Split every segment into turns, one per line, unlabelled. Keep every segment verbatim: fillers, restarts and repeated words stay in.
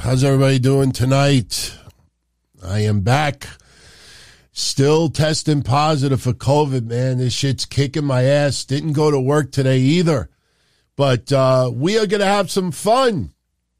How's everybody doing tonight? I am back. Still testing positive for COVID, man. This shit's kicking my ass. Didn't go to work today either. But uh, we are going to have some fun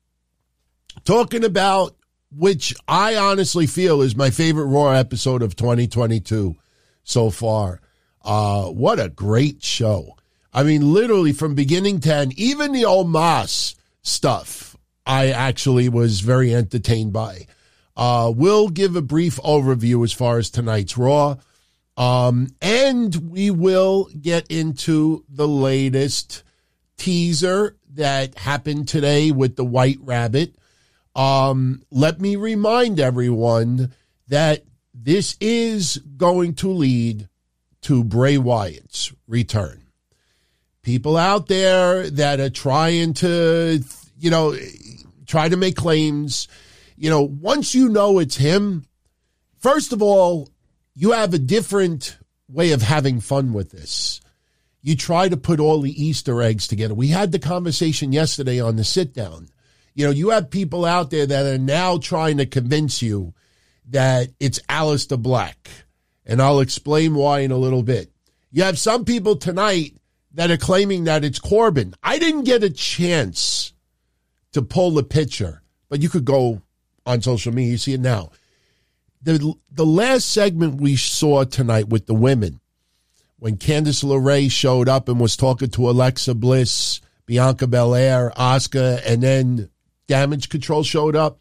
talking about, which I honestly feel is my favorite Raw episode of twenty twenty-two so far. Uh, what a great show. I mean, literally from beginning to end, even the Omos stuff, I actually was very entertained by. Uh, we'll give a brief overview as far as tonight's Raw. Um, and we will get into the latest teaser that happened today with the White Rabbit. Um, let me remind everyone that this is going to lead to Bray Wyatt's return. People out there that are trying to, you know, try to make claims, you know, once you know it's him, first of all, you have a different way of having fun with this. You try to put all the Easter eggs together. We had the conversation yesterday on the sit down. You know, you have people out there that are now trying to convince you that it's Aleister Black. And I'll explain why in a little bit. You have some people tonight that are claiming that it's Corbin. I didn't get a chance to pull the picture, but you could go on social media. You see it now. The, the last segment we saw tonight with the women, when Candice LeRae showed up and was talking to Alexa Bliss, Bianca Belair, Asuka, and then Damage Control showed up.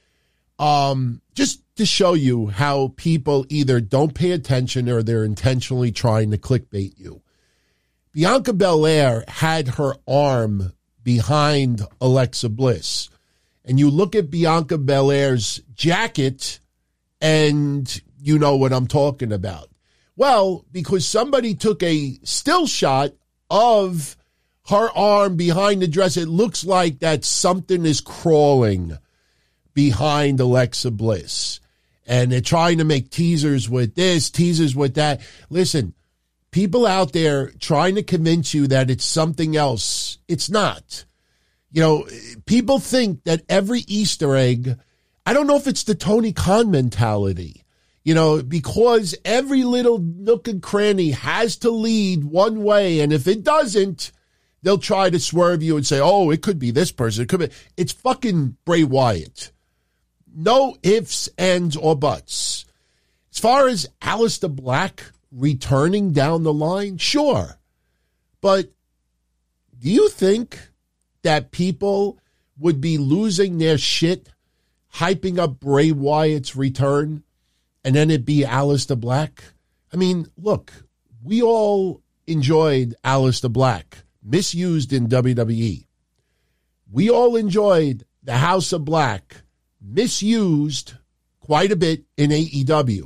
Um, just to show you how people either don't pay attention or they're intentionally trying to clickbait you. Bianca Belair had her arm behind Alexa Bliss. And you look at Bianca Belair's jacket and you know what I'm talking about. Well, because somebody took a still shot of her arm behind the dress, it looks like that something is crawling behind Alexa Bliss. And they're trying to make teasers with this, teasers with that. Listen, people out there trying to convince you that it's something else. It's not. You know, people think that every Easter egg, I don't know if it's the Tony Khan mentality, you know, because every little nook and cranny has to lead one way. And if it doesn't, they'll try to swerve you and say, oh, it could be this person. It could be. It's fucking Bray Wyatt. No ifs, ands, or buts. As far as Aleister Black returning down the line, sure. But do you think that people would be losing their shit hyping up Bray Wyatt's return and then it be Aleister Black? I mean, look, we all enjoyed Aleister Black, misused in W W E. We all enjoyed the House of Black, misused quite a bit in A E W.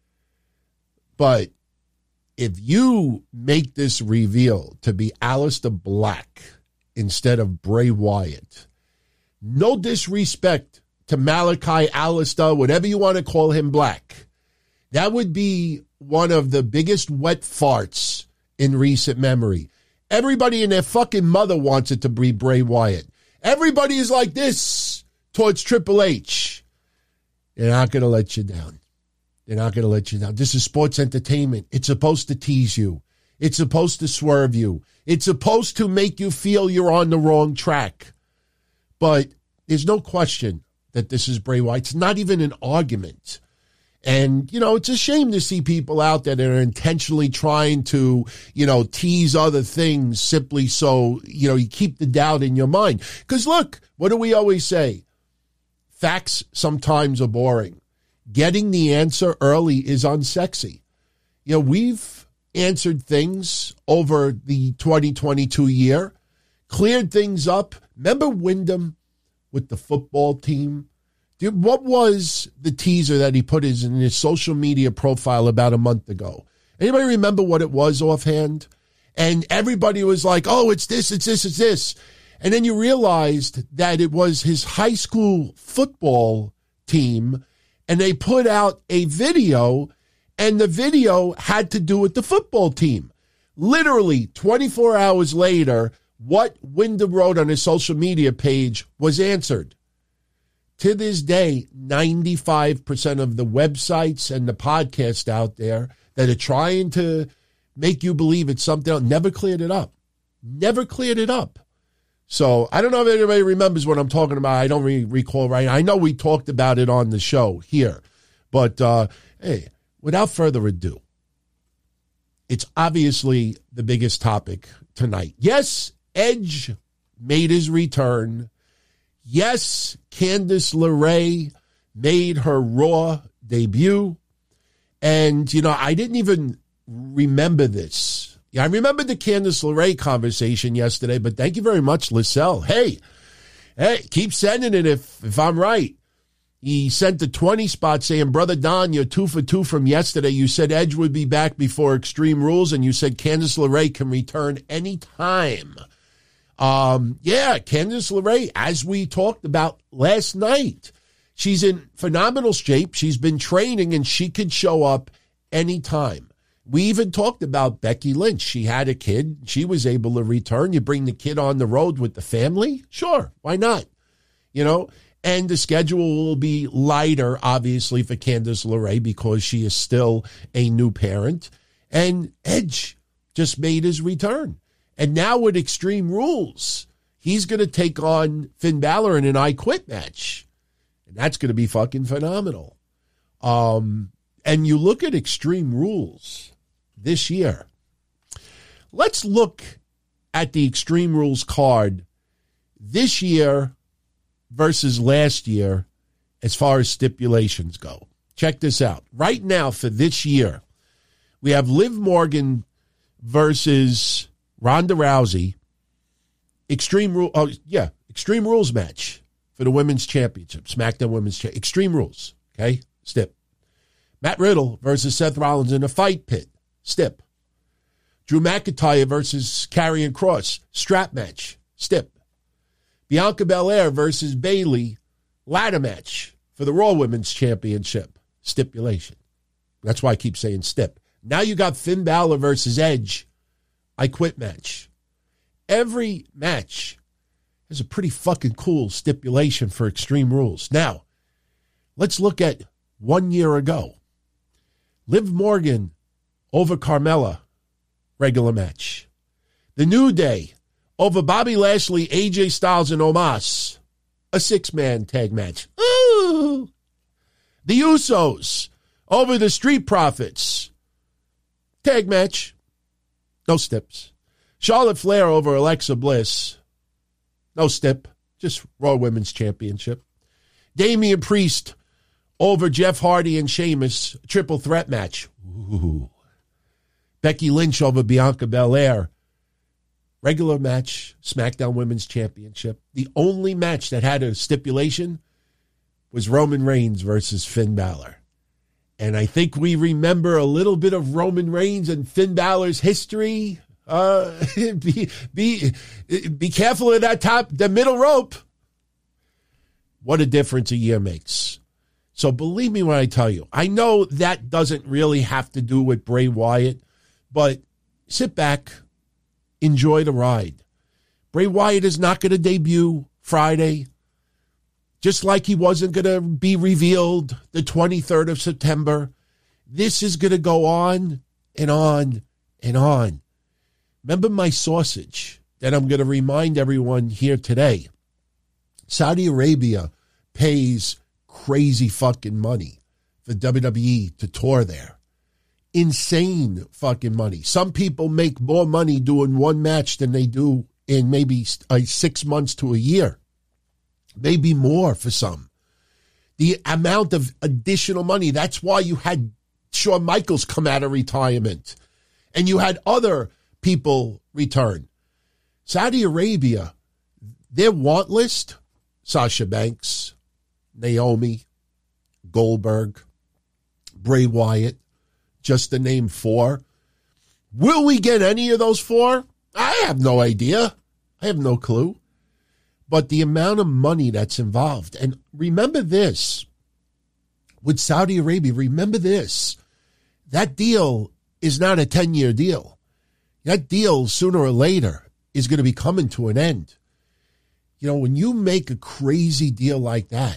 But if you make this reveal to be Aleister Black instead of Bray Wyatt, no disrespect to Malachi, Aleister, whatever you want to call him, Black, that would be one of the biggest wet farts in recent memory. Everybody and their fucking mother wants it to be Bray Wyatt. Everybody is like this towards Triple H. They're not going to let you down. They're not going to let you down. This is sports entertainment. It's supposed to tease you. It's supposed to swerve you. It's supposed to make you feel you're on the wrong track. But there's no question that this is Bray Wyatt. It's not even an argument. And, you know, it's a shame to see people out there that are intentionally trying to, you know, tease other things simply so, you know, you keep the doubt in your mind. Because, look, what do we always say? Facts sometimes are boring. Getting the answer early is unsexy. You know, we've answered things over the twenty twenty-two year, cleared things up. Remember Wyndham with the football team? Dude, what was the teaser that he put in his social media profile about a month ago? Anybody remember what it was offhand? And everybody was like, oh, it's this, it's this, it's this. And then you realized that it was his high school football team, and they put out a video, and the video had to do with the football team. Literally twenty-four hours later, what Wyndham wrote on his social media page was answered. to this day, ninety-five percent of the websites and the podcasts out there that are trying to make you believe it's something else never cleared it up. Never cleared it up. So I don't know if anybody remembers what I'm talking about. I don't really recall right now. I know we talked about it on the show here. But, uh, hey, without further ado, it's obviously the biggest topic tonight. Yes, Edge made his return. Yes, Candice LeRae made her Raw debut. And, you know, I didn't even remember this. Yeah, I remember the Candice LeRae conversation yesterday, but thank you very much, Lisselle. Hey, hey, keep sending it if, if I'm right. He sent the twenty spot saying, Brother Don, you're two for two from yesterday. You said Edge would be back before Extreme Rules, and you said Candice LeRae can return anytime. Um, yeah, Candice LeRae, as we talked about last night, she's in phenomenal shape. She's been training, and she could show up anytime. We even talked about Becky Lynch. She had a kid. She was able to return. You bring the kid on the road with the family? Sure, why not? You know, and the schedule will be lighter, obviously, for Candice LeRae because she is still a new parent. And Edge just made his return. And now with Extreme Rules, he's going to take on Finn Balor in an I Quit match. And that's going to be fucking phenomenal. Um, and you look at Extreme Rules this year. Let's look at the Extreme Rules card this year versus last year as far as stipulations go. Check this out. Right now for this year, we have Liv Morgan versus Ronda Rousey. Extreme Rules, oh yeah, Extreme Rules match for the Women's Championship, SmackDown Women's Championship. Extreme Rules, okay? Stip. Matt Riddle versus Seth Rollins in a fight pit. Stip. Drew McIntyre versus Karrion Kross. Strap match. Stip. Bianca Belair versus Bayley. Ladder match for the Raw Women's Championship. Stipulation. That's why I keep saying stip. Now you got Finn Balor versus Edge. I Quit match. Every match has a pretty fucking cool stipulation for Extreme Rules. Now, let's look at one year ago. Liv Morgan over Carmella, regular match. The New Day over Bobby Lashley, A J Styles, and Omos, a six-man tag match. Ooh. The Usos over the Street Profits, tag match. No stips. Charlotte Flair over Alexa Bliss, no stip, just Raw Women's Championship. Damian Priest over Jeff Hardy and Sheamus, triple threat match. Ooh. Becky Lynch over Bianca Belair, regular match, SmackDown Women's Championship. The only match that had a stipulation was Roman Reigns versus Finn Balor. And I think we remember a little bit of Roman Reigns and Finn Balor's history. Uh, be, be, be careful of that top, the middle rope. What a difference a year makes. So believe me when I tell you, I know that doesn't really have to do with Bray Wyatt, but sit back, enjoy the ride. Bray Wyatt is not going to debut Friday, just like he wasn't going to be revealed the twenty-third of September. This is going to go on and on and on. Remember my sausage that I'm going to remind everyone here today. Saudi Arabia pays crazy fucking money for W W E to tour there. Insane fucking money. Some people make more money doing one match than they do in maybe uh, six months to a year. Maybe more for some. The amount of additional money, that's why you had Shawn Michaels come out of retirement. And you had other people return. Saudi Arabia, their want list, Sasha Banks, Naomi, Goldberg, Bray Wyatt, just to name four. Will we get any of those four? I have no idea. I have no clue. But the amount of money that's involved, and remember this, with Saudi Arabia, remember this, that deal is not a ten-year deal. That deal, sooner or later, is going to be coming to an end. You know, when you make a crazy deal like that,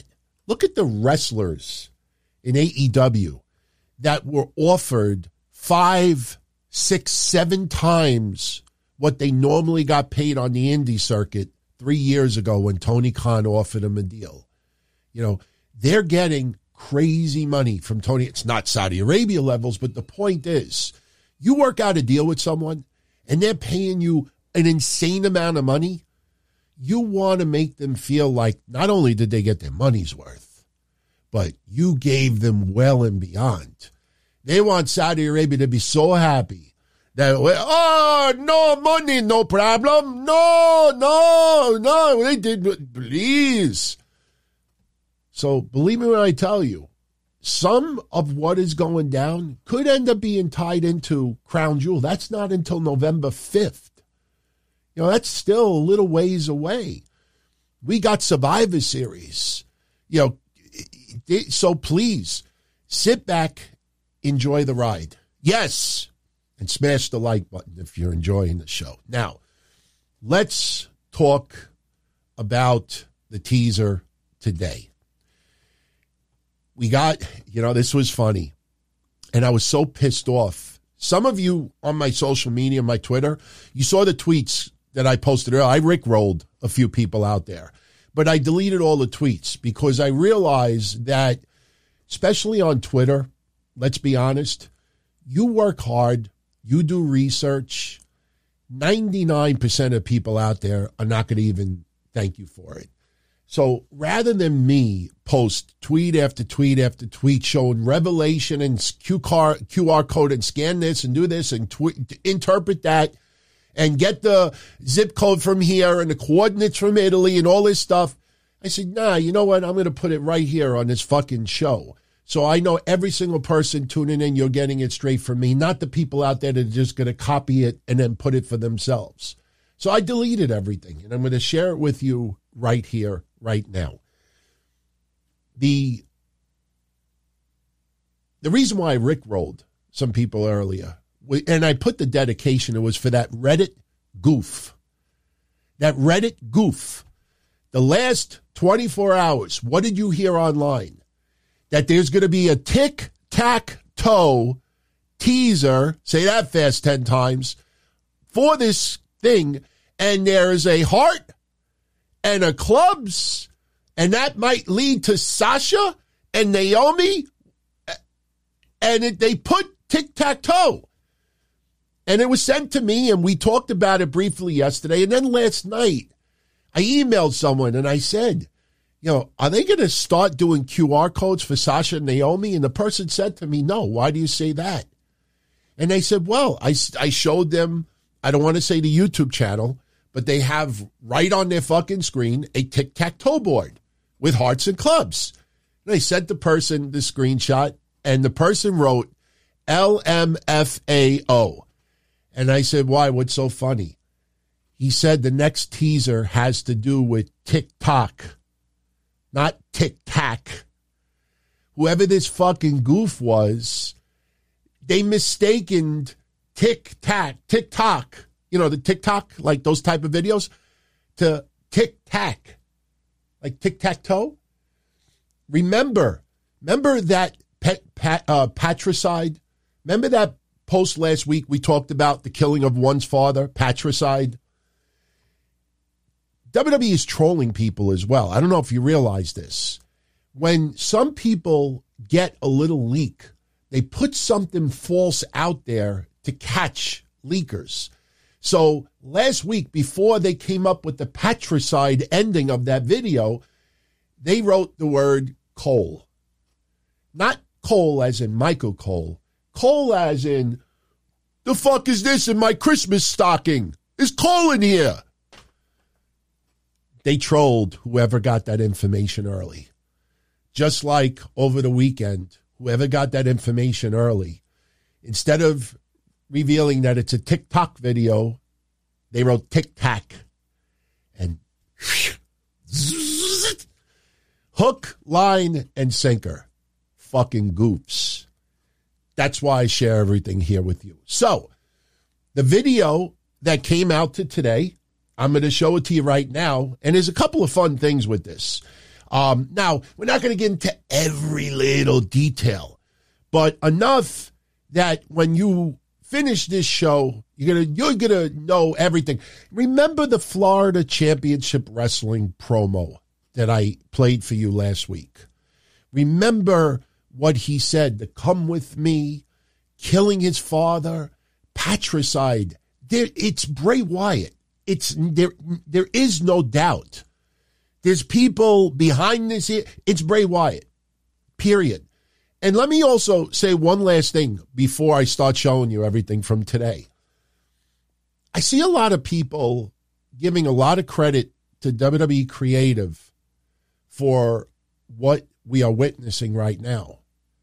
Look at the wrestlers in A E W that were offered five, six, seven times what they normally got paid on the indie circuit three years ago when Tony Khan offered them a deal. You know, they're getting crazy money from Tony. It's not Saudi Arabia levels, but the point is, you work out a deal with someone and they're paying you an insane amount of money. You want to make them feel like not only did they get their money's worth, but you gave them well and beyond. They want Saudi Arabia to be so happy that, oh, no money, no problem. No, no, no, they did, please. So believe me when I tell you, some of what is going down could end up being tied into Crown Jewel. That's not until November fifth. You know, that's still a little ways away. We got Survivor Series. You know, so please sit back, enjoy the ride. Yes, and smash the like button if you're enjoying the show. Now, let's talk about the teaser today. We got, you know, this was funny, and I was so pissed off. Some of you on my social media, my Twitter, you saw the tweets that I posted earlier. I rickrolled a few people out there, but I deleted all the tweets because I realized that, especially on Twitter, let's be honest, you work hard, you do research. ninety-nine percent of people out there are not going to even thank you for it. So rather than me post tweet after tweet after tweet showing revelation and Q R code and scan this and do this and tweet, interpret that and get the zip code from here and the coordinates from Italy and all this stuff, I said, nah, you know what? I'm going to put it right here on this fucking show. So I know every single person tuning in, you're getting it straight from me, not the people out there that are just going to copy it and then put it for themselves. So I deleted everything, and I'm going to share it with you right here, right now. The, the reason why I rickrolled some people earlier, and I put the dedication, it was for that Reddit goof. That Reddit goof. The last twenty-four hours, what did you hear online? That there's going to be a tic-tac-toe teaser, say that fast ten times, for this thing, and there is a heart and a clubs, and that might lead to Sasha and Naomi, and it, they put tic-tac-toe. And it was sent to me, and we talked about it briefly yesterday, and then last night, I emailed someone, and I said, you know, are they going to start doing Q R codes for Sasha and Naomi? And the person said to me, no, why do you say that? And they said, well, I, I showed them, I don't want to say the YouTube channel, but they have right on their fucking screen a tic-tac-toe board with hearts and clubs. And I sent the person the screenshot, and the person wrote L M F A O. And I said, why? What's so funny? He said the next teaser has to do with TikTok, not tic-tac. Whoever this fucking goof was, they mistaken tic-tac, TikTok, you know, the TikTok, like those type of videos, to tic-tac, like tic-tac-toe. Remember, remember that pet, pat, uh, patricide? Remember that post last week we talked about the killing of one's father, patricide? W W E is trolling people as well. I don't know if you realize this. When some people get a little leak, they put something false out there to catch leakers. So last week, before they came up with the patricide ending of that video, they wrote the word Cole. Not Cole as in Michael Cole. Cole as in, the fuck is this in my Christmas stocking? Is Cole in here? They trolled whoever got that information early. Just like over the weekend, whoever got that information early, instead of revealing that it's a TikTok video, they wrote tic-tac. And hook, line, and sinker. Fucking goofs. That's why I share everything here with you. So, the video that came out to today, I'm going to show it to you right now. And there's a couple of fun things with this. Um, now, we're not going to get into every little detail, but enough that when you finish this show, you're gonna you're gonna know everything. Remember the Florida Championship Wrestling promo that I played for you last week? Remember what he said, the come with me, killing his father, patricide. There, it's Bray Wyatt. It's there. There is no doubt. There's people behind this. It's Bray Wyatt, period. And let me also say one last thing before I start showing you everything from today. I see a lot of people giving a lot of credit to W W E Creative for what we are witnessing right now.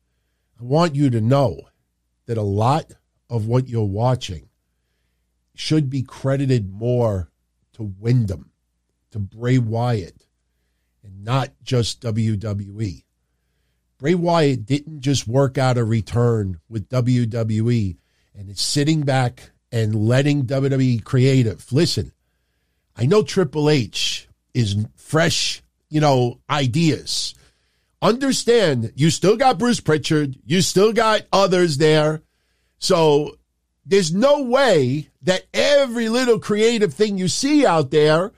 I want you to know that a lot of what you're watching should be credited more to Wyndham, to Bray Wyatt, and not just W W E. Bray Wyatt didn't just work out a return with W W E and is sitting back and letting W W E Creative. Listen, I know Triple H is fresh, you know, ideas. Understand, you still got Bruce Pritchard. You still got others there. So there's no way that every little creative thing you see out there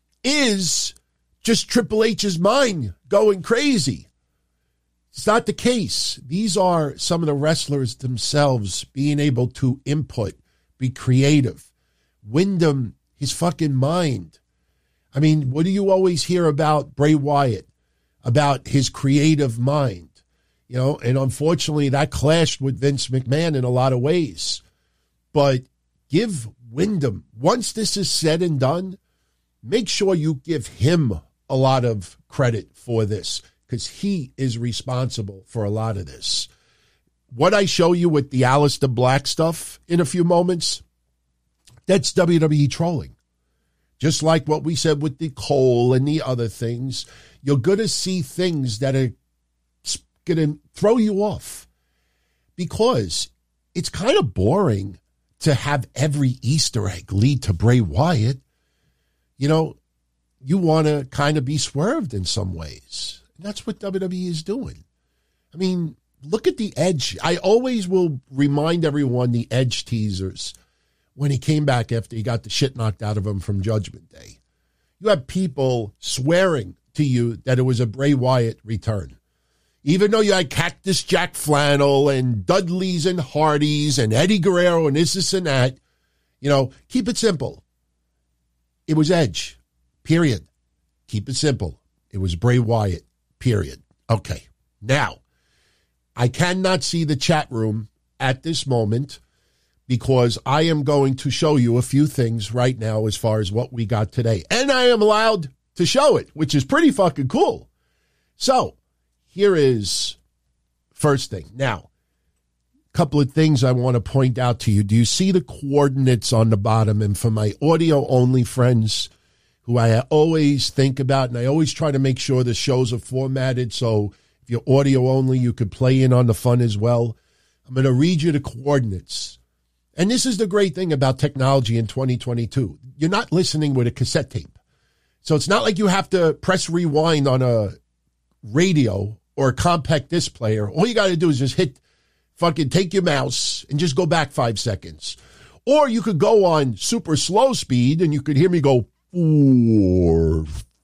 is just Triple H's mind going crazy. It's not the case. These are some of the wrestlers themselves being able to input, be creative. Wyndham, his fucking mind. I mean, what do you always hear about Bray Wyatt? About his creative mind, you know, and unfortunately that clashed with Vince McMahon in a lot of ways. But give Wyndham, once this is said and done, make sure you give him a lot of credit for this because he is responsible for a lot of this. What I show you with the Aleister Black stuff in a few moments, that's W W E trolling. Just like what we said with the Cole and the other things, you're going to see things that are going to throw you off because it's kind of boring to have every Easter egg lead to Bray Wyatt. You know, you want to kind of be swerved in some ways. And that's what W W E is doing. I mean, look at the Edge. I always will remind everyone the Edge teasers when he came back after he got the shit knocked out of him from Judgment Day. You have people swearing to you that it was a Bray Wyatt return. Even though you had Cactus Jack Flannel and Dudleys and Hardys and Eddie Guerrero and this, this, and that, you know, keep it simple. It was Edge, period. Keep it simple. It was Bray Wyatt, period. Okay, now, I cannot see the chat room at this moment because I am going to show you a few things right now as far as what we got today. And I am allowed to show it, which is pretty fucking cool. So, here is first thing. Now, a couple of things I want to point out to you. Do you see the coordinates on the bottom? And for my audio-only friends who I always think about, and I always try to make sure the shows are formatted so if you're audio-only, you could play in on the fun as well. I'm going to read you the coordinates. And this is the great thing about technology in twenty twenty-two. You're not listening with a cassette tape. So it's not like you have to press rewind on a radio or a compact disc player. All you got to do is just hit, fucking take your mouse and just go back five seconds. Or you could go on super slow speed and you could hear me go four,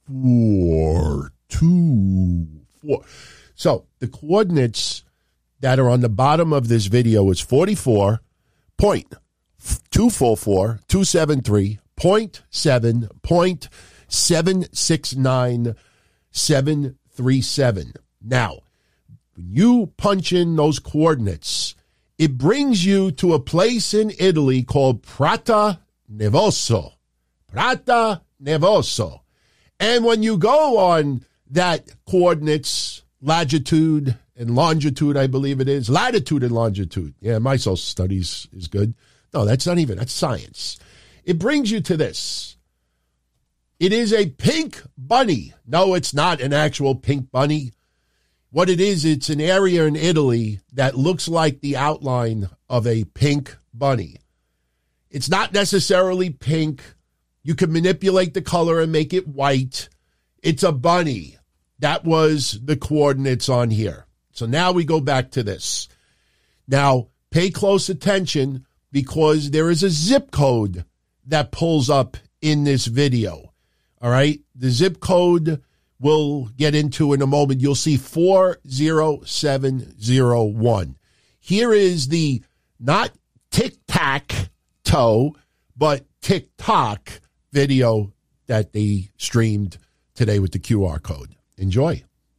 four, two, four. So the coordinates that are on the bottom of this video is forty-four point two four four two seven three point seven point seven six nine seven three seven. Now, when you punch in those coordinates, it brings you to a place in Italy called Prata Nevoso. Prata Nevoso. And when you go on that coordinates, latitude and longitude, I believe it is, latitude and longitude. Yeah, my social studies is good. No, that's not even, that's science. It brings you to this. It is a pink bunny. No, it's not an actual pink bunny. What it is, it's an area in Italy that looks like the outline of a pink bunny. It's not necessarily pink. You can manipulate the color and make it white. It's a bunny That was the coordinates on here. So now we go back to this. Now, pay close attention because there is a zip code that pulls up in this video. All right? The zip code we'll get into in a moment. You'll see four zero seven zero one. Here is the not tic-tac-toe, but TikTok video that they streamed today with the Q R code. Enjoy.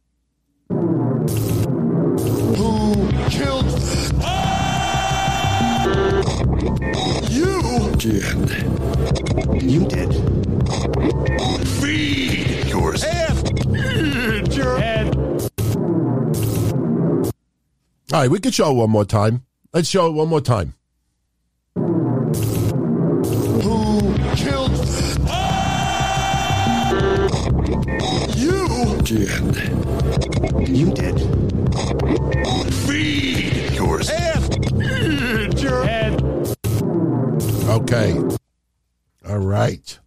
Who killed you? Did. You did. Feed yours. And your head.
All right, we can show it one more time. Let's show it one more time.
Who killed you? Did. You did. Feed yours. And your head.
Okay. All right.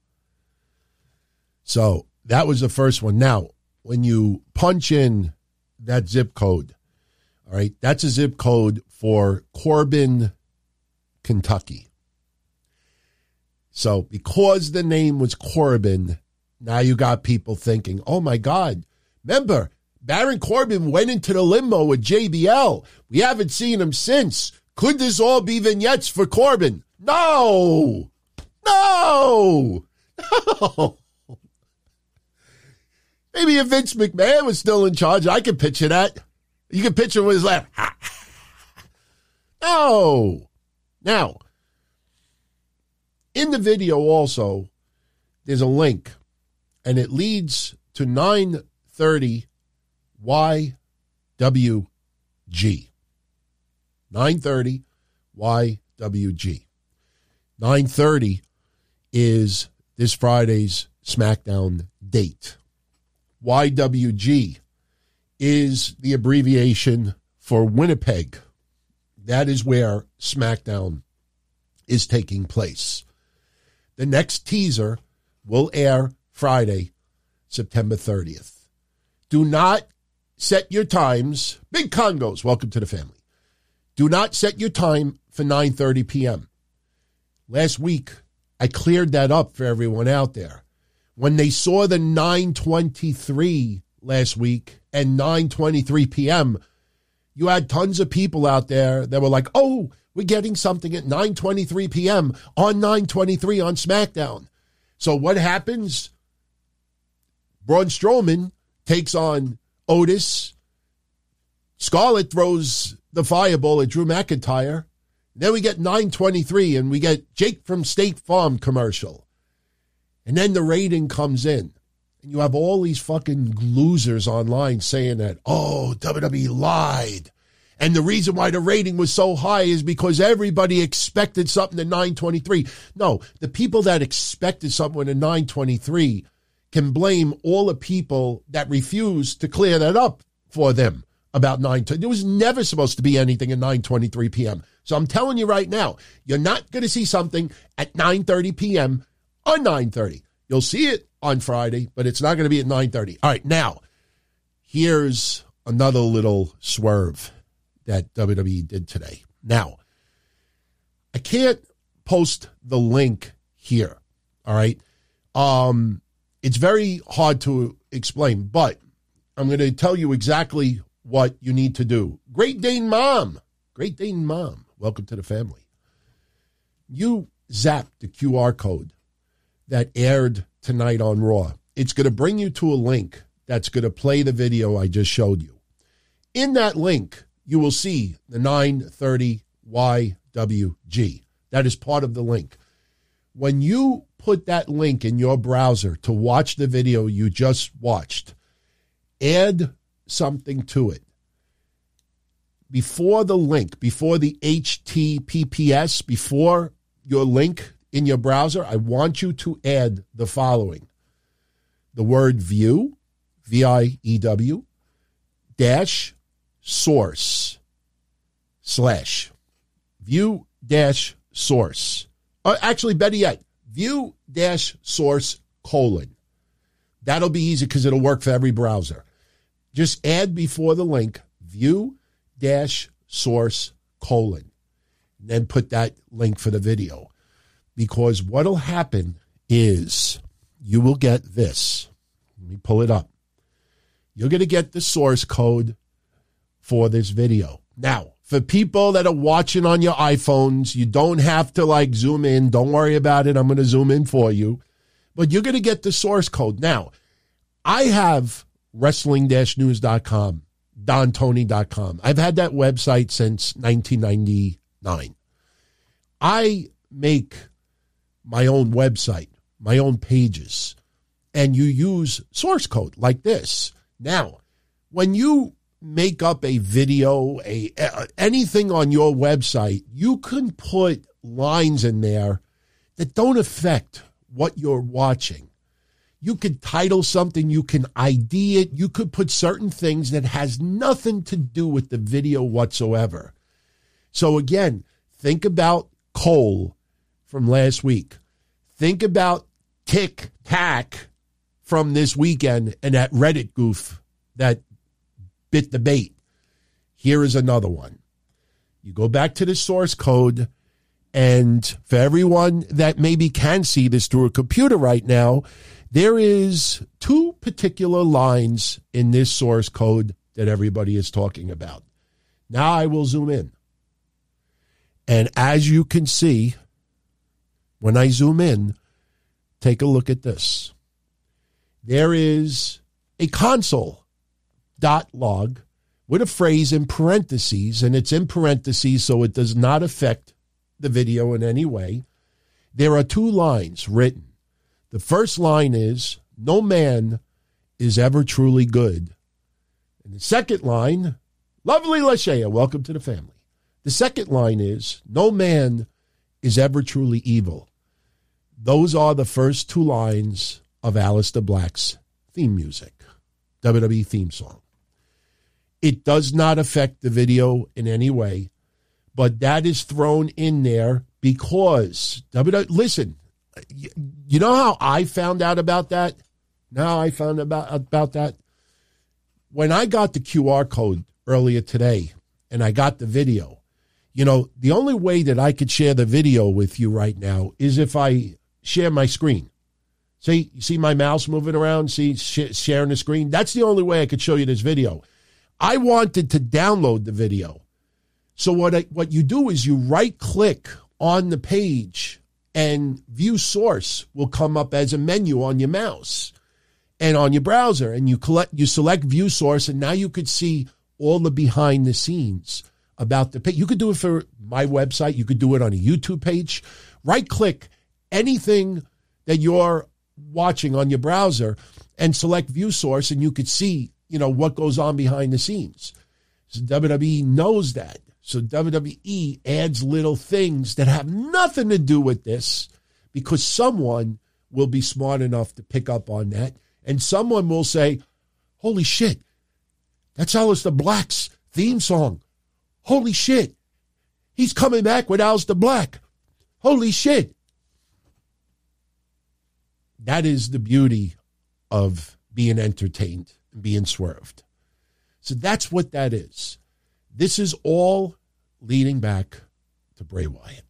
So that was the first one. Now, when you punch in that zip code, all right, that's a zip code for Corbin, Kentucky. So because the name was Corbin, now you got people thinking, oh, my God, remember, Baron Corbin went into the limo with J B L. We haven't seen him since. Could this all be vignettes for Corbin? No. No. No. Maybe if Vince McMahon was still in charge, I could picture that. You can picture him with his laugh. No. Now, in the video also, there's a link, and it leads to nine thirty Y W G. nine thirty Y W G. nine thirty is this Friday's SmackDown date. Y W G is the abbreviation for Winnipeg. That is where SmackDown is taking place. The next teaser will air Friday, September thirtieth. Do not set your times. Big Congos, welcome to the family. Do not set your time for nine thirty p.m. Last week, I cleared that up for everyone out there. When they saw the nine twenty-three last week and nine twenty-three p.m., you had tons of people out there that were like, oh, we're getting something at nine twenty-three p.m. on nine twenty-three on SmackDown. So what happens? Braun Strowman takes on Otis. Scarlett throws the fireball at Drew McIntyre. Then we get nine twenty-three and we get Jake from State Farm commercial. And then the rating comes in. And you have all these fucking losers online saying that, oh, W W E lied. And the reason why the rating was so high is because everybody expected something at nine twenty-three. No, the people that expected something at nine twenty-three can blame all the people that refused to clear that up for them about nine twenty. There was never supposed to be anything at nine twenty-three p.m. So I'm telling you right now, you're not going to see something at nine thirty p.m. on nine thirty. You'll see it on Friday, but it's not going to be at nine thirty. All right, now, here's another little swerve that W W E did today. Now, I can't post the link here, all right? Um, it's very hard to explain, but I'm going to tell you exactly what you need to do. Great Dane Mom, Great Dane Mom, welcome to the family. You zap the Q R code that aired tonight on Raw. It's going to bring you to a link that's going to play the video I just showed you. In that link, you will see the nine thirty Y W G. That is part of the link. When you put that link in your browser to watch the video you just watched, add something to it. Before the link, before the H T T P S, before your link in your browser, I want you to add the following. The word view, V I E W, dash source, slash, view dash source. Or actually, better yet, view dash source colon. That'll be easy because it'll work for every browser. just add before the link view dash source colon, and then put that link for the video. Because what'll happen is you will get this. Let me pull it up. You're going to get the source code for this video. Now, for people that are watching on your iPhones, you don't have to like zoom in. Don't worry about it. I'm going to zoom in for you. But you're going to get the source code. Now, I have wrestling dash news dot com, don tony dot com. I've had that website since nineteen ninety-nine. I make my own website, my own pages, and you use source code like this. Now, when you make up a video, a, a anything on your website, you can put lines in there that don't affect what you're watching. You could title something, you can I D it, you could put certain things that has nothing to do with the video whatsoever. So again, think about Cole from last week. Think about Tic Tac from this weekend and that Reddit goof that bit the bait. Here is another one. You go back to the source code, and for everyone that maybe can see this through a computer right now, there is two particular lines in this source code that everybody is talking about. Now I will zoom in. And as you can see, when I zoom in, take a look at this. There is a console dot log with a phrase in parentheses, and it's in parentheses so it does not affect the video in any way. There are two lines written. The first line is, no man is ever truly good. And the second line, lovely Lashea, welcome to the family. The second line is, no man is ever truly evil. Those are the first two lines of Aleister Black's theme music, W W E theme song. It does not affect the video in any way, but that is thrown in there because, W W E, listen, you know how I found out about that? Now I found about about that. When I got the Q R code earlier today and I got the video, you know, the only way that I could share the video with you right now is if I share my screen. See, you see my mouse moving around, see sh- sharing the screen? That's the only way I could show you this video. I wanted to download the video. So what I, what you do is you right-click on the page and view source will come up as a menu on your mouse and on your browser. And you collect, you select view source, and now you could see all the behind the scenes about the page. You could do it for my website. You could do it on a YouTube page. Right-click anything that you're watching on your browser and select view source, and you could see, you know, what goes on behind the scenes. So W W E knows that. So W W E adds little things that have nothing to do with this because someone will be smart enough to pick up on that, and someone will say, holy shit, that's Aleister Black's theme song. Holy shit, he's coming back with Aleister Black. Holy shit. That is the beauty of being entertained and being swerved. So that's what that is. This is all leading back to Bray Wyatt.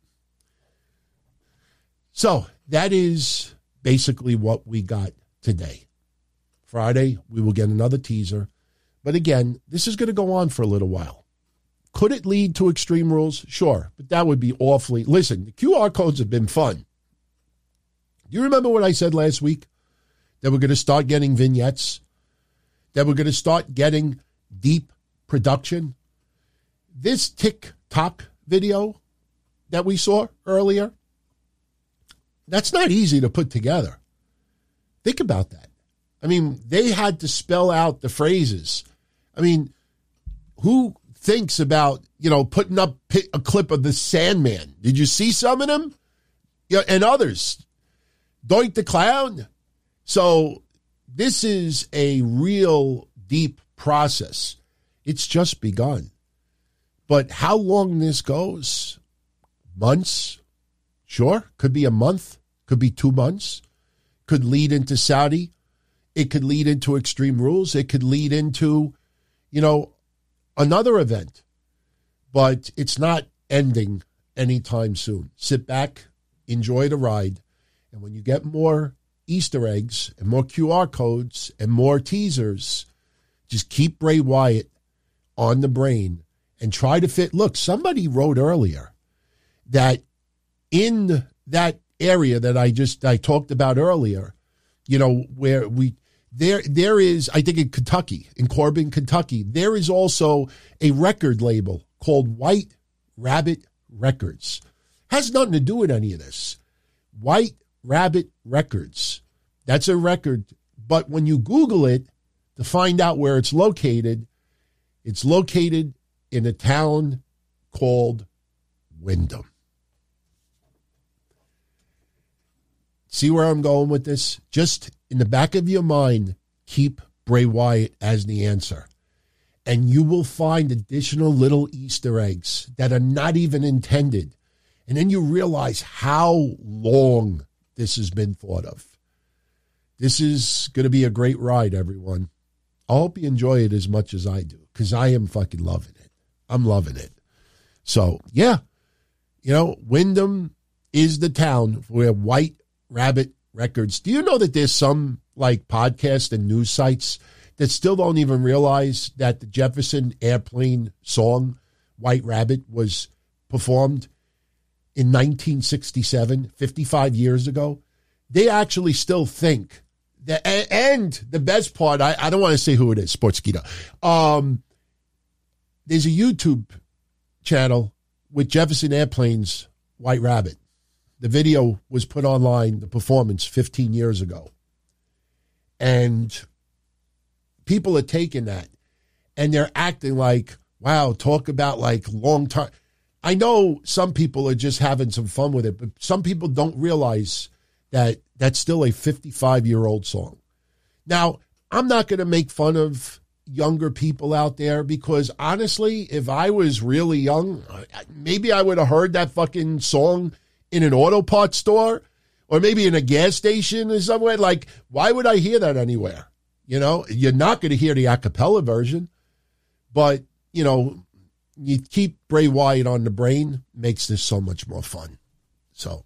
So that is basically what we got today. Friday, we will get another teaser. But again, this is going to go on for a little while. Could it lead to Extreme Rules? Sure, but that would be awfully... Listen, the Q R codes have been fun. Do you remember what I said last week? That we're going to start getting vignettes? That we're going to start getting deep production? This TikTok video that we saw earlier, that's not easy to put together. Think about that. I mean, they had to spell out the phrases. I mean, who thinks about, you know, putting up a clip of the Sandman? Did you see some of them? Yeah, and others. Doink the Clown. So this is a real deep process. It's just begun. But how long this goes? Months? Sure. Could be a month. Could be two months. Could lead into Saudi. It could lead into Extreme Rules. It could lead into, you know, another event. But it's not ending anytime soon. Sit back, enjoy the ride, and when you get more Easter eggs and more Q R codes and more teasers, just keep Bray Wyatt on the brain and try to fit. Look, somebody wrote earlier that in that area that I just I talked about earlier, you know, where we there there is, I think in Kentucky, in Corbin, Kentucky, there is also a record label called White Rabbit Records. Has nothing to do with any of this. White Rabbit Records. That's a record. But when you Google it to find out where it's located, it's located in a town called Wyndham. See where I'm going with this? Just in the back of your mind, keep Bray Wyatt as the answer. And you will find additional little Easter eggs that are not even intended. And then you realize how long this has been thought of. This is going to be a great ride, everyone. I hope you enjoy it as much as I do, because I am fucking loving it. I'm loving it. So, yeah, you know, Wyndham is the town where White Rabbit Records. Do you know that there's some, like, podcast and news sites that still don't even realize that the Jefferson Airplane song, White Rabbit, was performed in nineteen sixty-seven, fifty-five years ago? They actually still think that, and the best part, I, I don't want to say who it is, Sportskeeda. Um, there's a YouTube channel with Jefferson Airplane's White Rabbit. The video was put online, the performance, fifteen years ago. And people are taking that and they're acting like, wow, talk about like long time. I know some people are just having some fun with it, but some people don't realize that that's still a fifty-five-year-old song. Now, I'm not going to make fun of younger people out there because, honestly, if I was really young, maybe I would have heard that fucking song in an auto parts store or maybe in a gas station or somewhere. Like, why would I hear that anywhere? You know, you're not going to hear the a cappella version, but, you know, you keep Bray Wyatt on the brain, makes this so much more fun. So,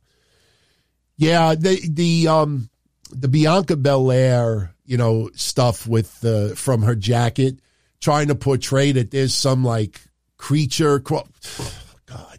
yeah, the the um the Bianca Belair, you know, stuff with the from her jacket, trying to portray that there's some like creature. Oh, God,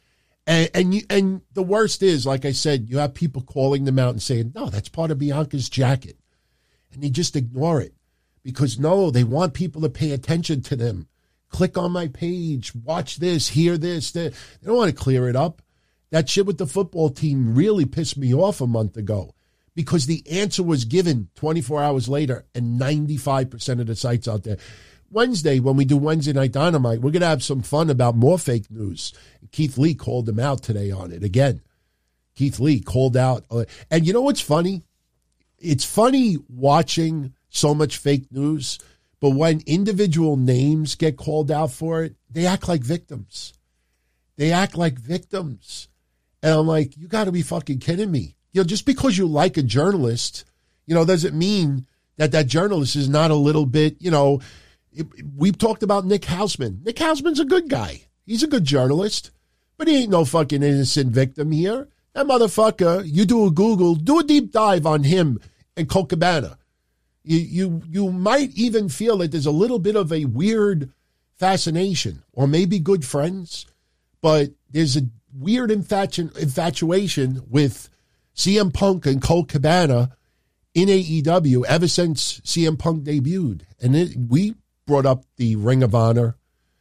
and and you, and the worst is, like I said, you have people calling them out and saying, no, that's part of Bianca's jacket, and they just ignore it because no, they want people to pay attention to them. Click on my page, watch this, hear this. They don't want to clear it up. That shit with the football team really pissed me off a month ago because the answer was given twenty-four hours later and ninety-five percent of the sites out there. Wednesday, when we do Wednesday Night Dynamite, we're going to have some fun about more fake news. Keith Lee called them out today on it. Again, Keith Lee called out. And you know what's funny? It's funny watching so much fake news, but when individual names get called out for it, they act like victims. They act like victims. And I'm like, you got to be fucking kidding me. You know, just because you like a journalist, you know, doesn't mean that that journalist is not a little bit, you know, it, we've talked about Nick Hausman. Nick Hausman's a good guy. He's a good journalist, but he ain't no fucking innocent victim here. That motherfucker, you do a Google, do a deep dive on him and Colt Cabana. You, you, you might even feel that there's a little bit of a weird fascination or maybe good friends, but there's a weird infatu- infatuation with C M Punk and Colt Cabana in A E W ever since C M Punk debuted. And it, we brought up the Ring of Honor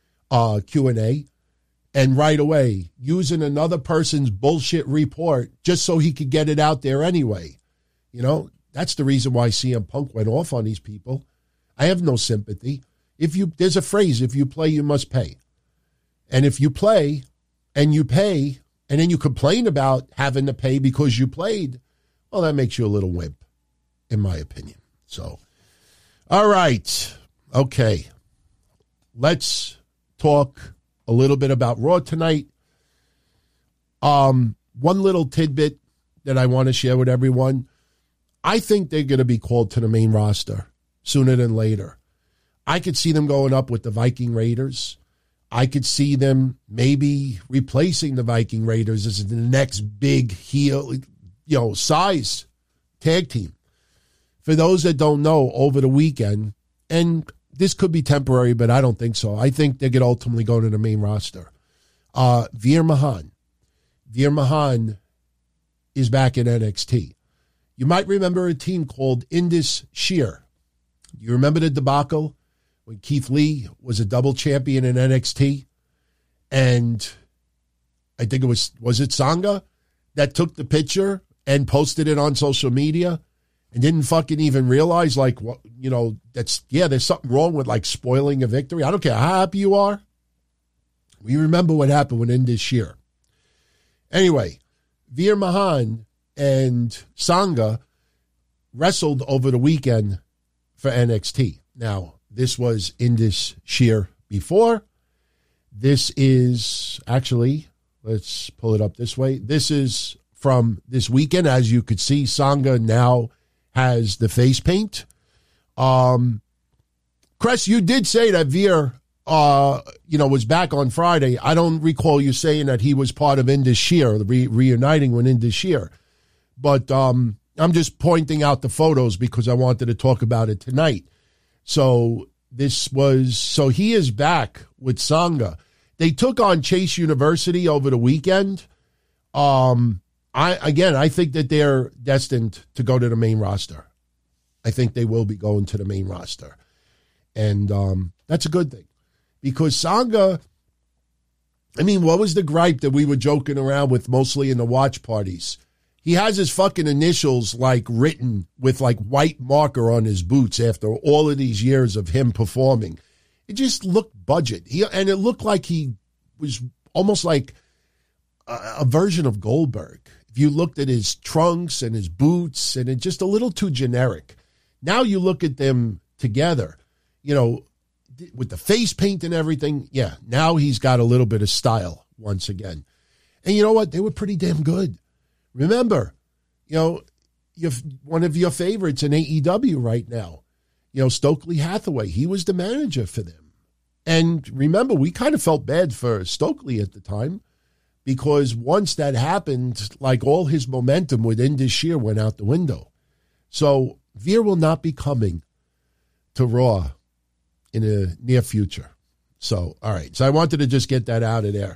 uh, Q and A, and right away, using another person's bullshit report just so he could get it out there anyway. You know, that's the reason why C M Punk went off on these people. I have no sympathy. If you, there's a phrase, if you play, you must pay. And if you play and you pay, and then you complain about having to pay because you played, well, that makes you a little wimp, in my opinion. So, all right. Okay. Let's talk a little bit about Raw tonight. Um, one little tidbit that I want to share with everyone. I think they're going to be called to the main roster sooner than later. I could see them going up with the Viking Raiders. I could see them maybe replacing the Viking Raiders as the next big heel, you know, size tag team. For those that don't know, over the weekend, and this could be temporary, but I don't think so. I think they could ultimately go to the main roster. Uh, Veer Mahaan. Veer Mahaan is back in N X T. You might remember a team called Indus Sher. You remember the debacle when Keith Lee was a double champion in N X T? And I think it was, was it Sangha that took the picture and posted it on social media and didn't fucking even realize, like, what, you know, that's, yeah, there's something wrong with, like, spoiling a victory. I don't care how happy you are. We remember what happened with Indus Sher. Anyway, Veer Mahaan and Sangha wrestled over the weekend for N X T. Now, this was Indus Sher before. This is actually, let's pull it up this way. This is from this weekend. As you could see, Sangha now has the face paint. Um, Chris, you did say that Veer, uh, you know, was back on Friday. I don't recall you saying that he was part of Indus Sher, re- reuniting with Indus Sher. But um, I'm just pointing out the photos because I wanted to talk about it tonight. So this was, so he is back with Sangha. They took on Chase University over the weekend. Um, I again, I think that they're destined to go to the main roster. I think they will be going to the main roster. And um, that's a good thing. Because Sangha, I mean, what was the gripe that we were joking around with mostly in the watch parties? He has his fucking initials, like, written with, like, white marker on his boots after all of these years of him performing. It just looked budget. He and it looked like he was almost like a, a version of Goldberg. If you looked at his trunks and his boots, and it's just a little too generic. Now you look at them together, you know, with the face paint and everything. Yeah, now he's got a little bit of style once again. And you know what? They were pretty damn good. Remember, you know, your, one of your favorites in A E W right now, you know, Stokely Hathaway, he was the manager for them. And remember, we kind of felt bad for Stokely at the time because once that happened, like, all his momentum with Indus Sher went out the window. So Veer will not be coming to Raw in the near future. So, all right. So I wanted to just get that out of there.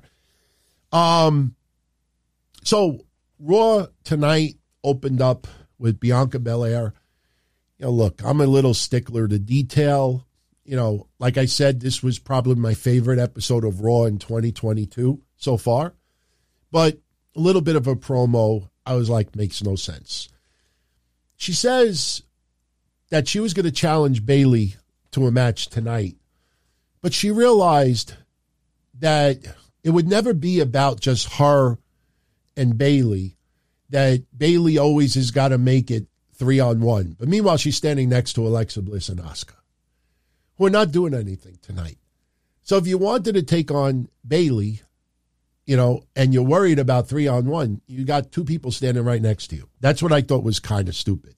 Um, so Raw tonight opened up with Bianca Belair. You know, look, I'm a little stickler to detail. You know, like I said, this was probably my favorite episode of Raw in twenty twenty-two so far. But a little bit of a promo, I was like, makes no sense. She says that she was going to challenge Bayley to a match tonight. But she realized that it would never be about just her and Bayley, that Bayley always has got to make it three on one. But meanwhile, she's standing next to Alexa Bliss and Asuka, who are not doing anything tonight. So if you wanted to take on Bayley, you know, and you're worried about three on one, you got two people standing right next to you. That's what I thought was kind of stupid.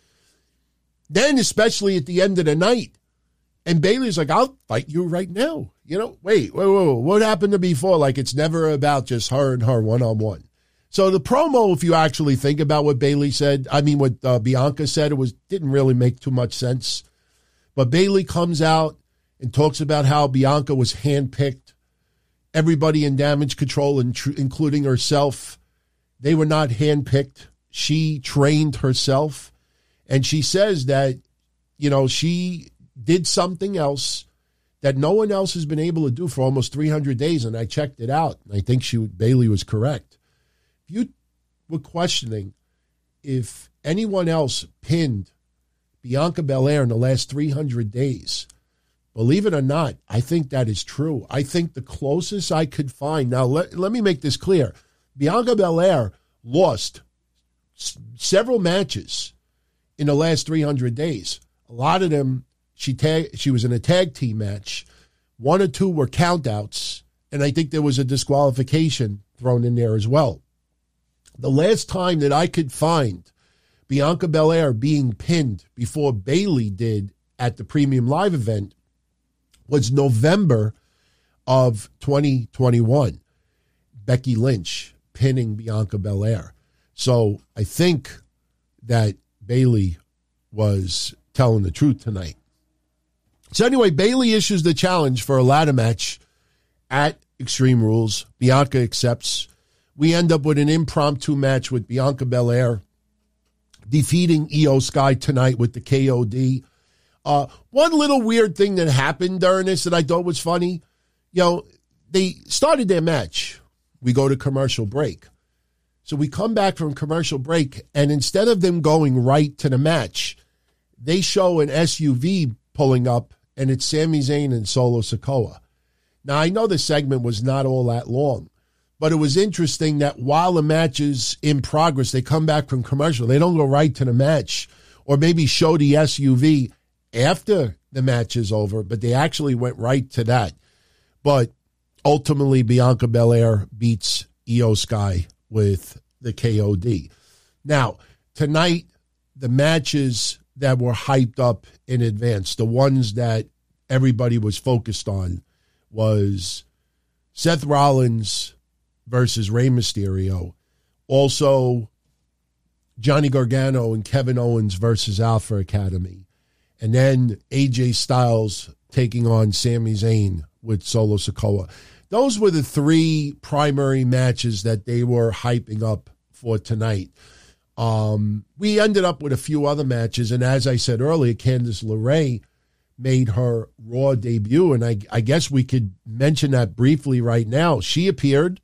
Then, especially at the end of the night, and Bayley's like, I'll fight you right now. You know, wait, wait, wait, wait, what happened to before? Like, it's never about just her and her one-on-one. So the promo, if you actually think about what Bayley said, I mean, what uh, Bianca said, it was didn't really make too much sense. But Bayley comes out and talks about how Bianca was handpicked. Everybody in Damage Control, including herself, they were not handpicked. She trained herself. And she says that, you know, she did something else that no one else has been able to do for almost three hundred days. And I checked it out. And I think she Bayley was correct. If you were questioning if anyone else pinned Bianca Belair in the last three hundred days, believe it or not, I think that is true. I think the closest I could find, now let, let me make this clear. Bianca Belair lost s- several matches in the last three hundred days. A lot of them, she tag, she was in a tag team match. One or two were countouts, and I think there was a disqualification thrown in there as well. The last time that I could find Bianca Belair being pinned before Bayley did at the Premium Live event was November of twenty twenty-one. Becky Lynch pinning Bianca Belair. So I think that Bayley was telling the truth tonight. So anyway, Bayley issues the challenge for a ladder match at Extreme Rules. Bianca accepts. We end up with an impromptu match with Bianca Belair defeating Io Sky tonight with the K O D. Uh, one little weird thing that happened during this that I thought was funny, you know, they started their match. We go to commercial break. So we come back from commercial break, and instead of them going right to the match, they show an S U V pulling up, and it's Sami Zayn and Solo Sikoa. Now, I know the segment was not all that long, but it was interesting that while the match is in progress, they come back from commercial. They don't go right to the match or maybe show the S U V after the match is over, but they actually went right to that. But ultimately, Bianca Belair beats Io Sky with the K O D. Now, tonight, the matches that were hyped up in advance, the ones that everybody was focused on, was Seth Rollins versus Rey Mysterio. Also, Johnny Gargano and Kevin Owens versus Alpha Academy. And then A J Styles taking on Sami Zayn with Solo Sikoa. Those were the three primary matches that they were hyping up for tonight. Um, we ended up with a few other matches, and as I said earlier, Candice LeRae made her Raw debut, and I, I guess we could mention that briefly right now. She appeared,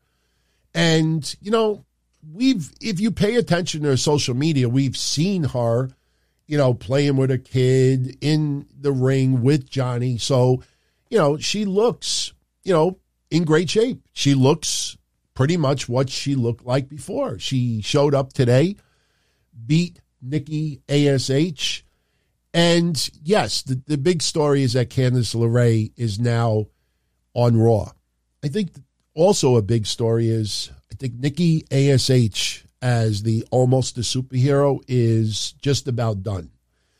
and, you know, we've if you pay attention to her social media, we've seen her, you know, playing with a kid in the ring with Johnny. So, you know, she looks, you know, in great shape. She looks pretty much what she looked like before. She showed up today, beat Nikki A S H. And yes, the, the big story is that Candice LeRae is now on Raw. I think also a big story is I think Nikki A S H as the almost a superhero is just about done.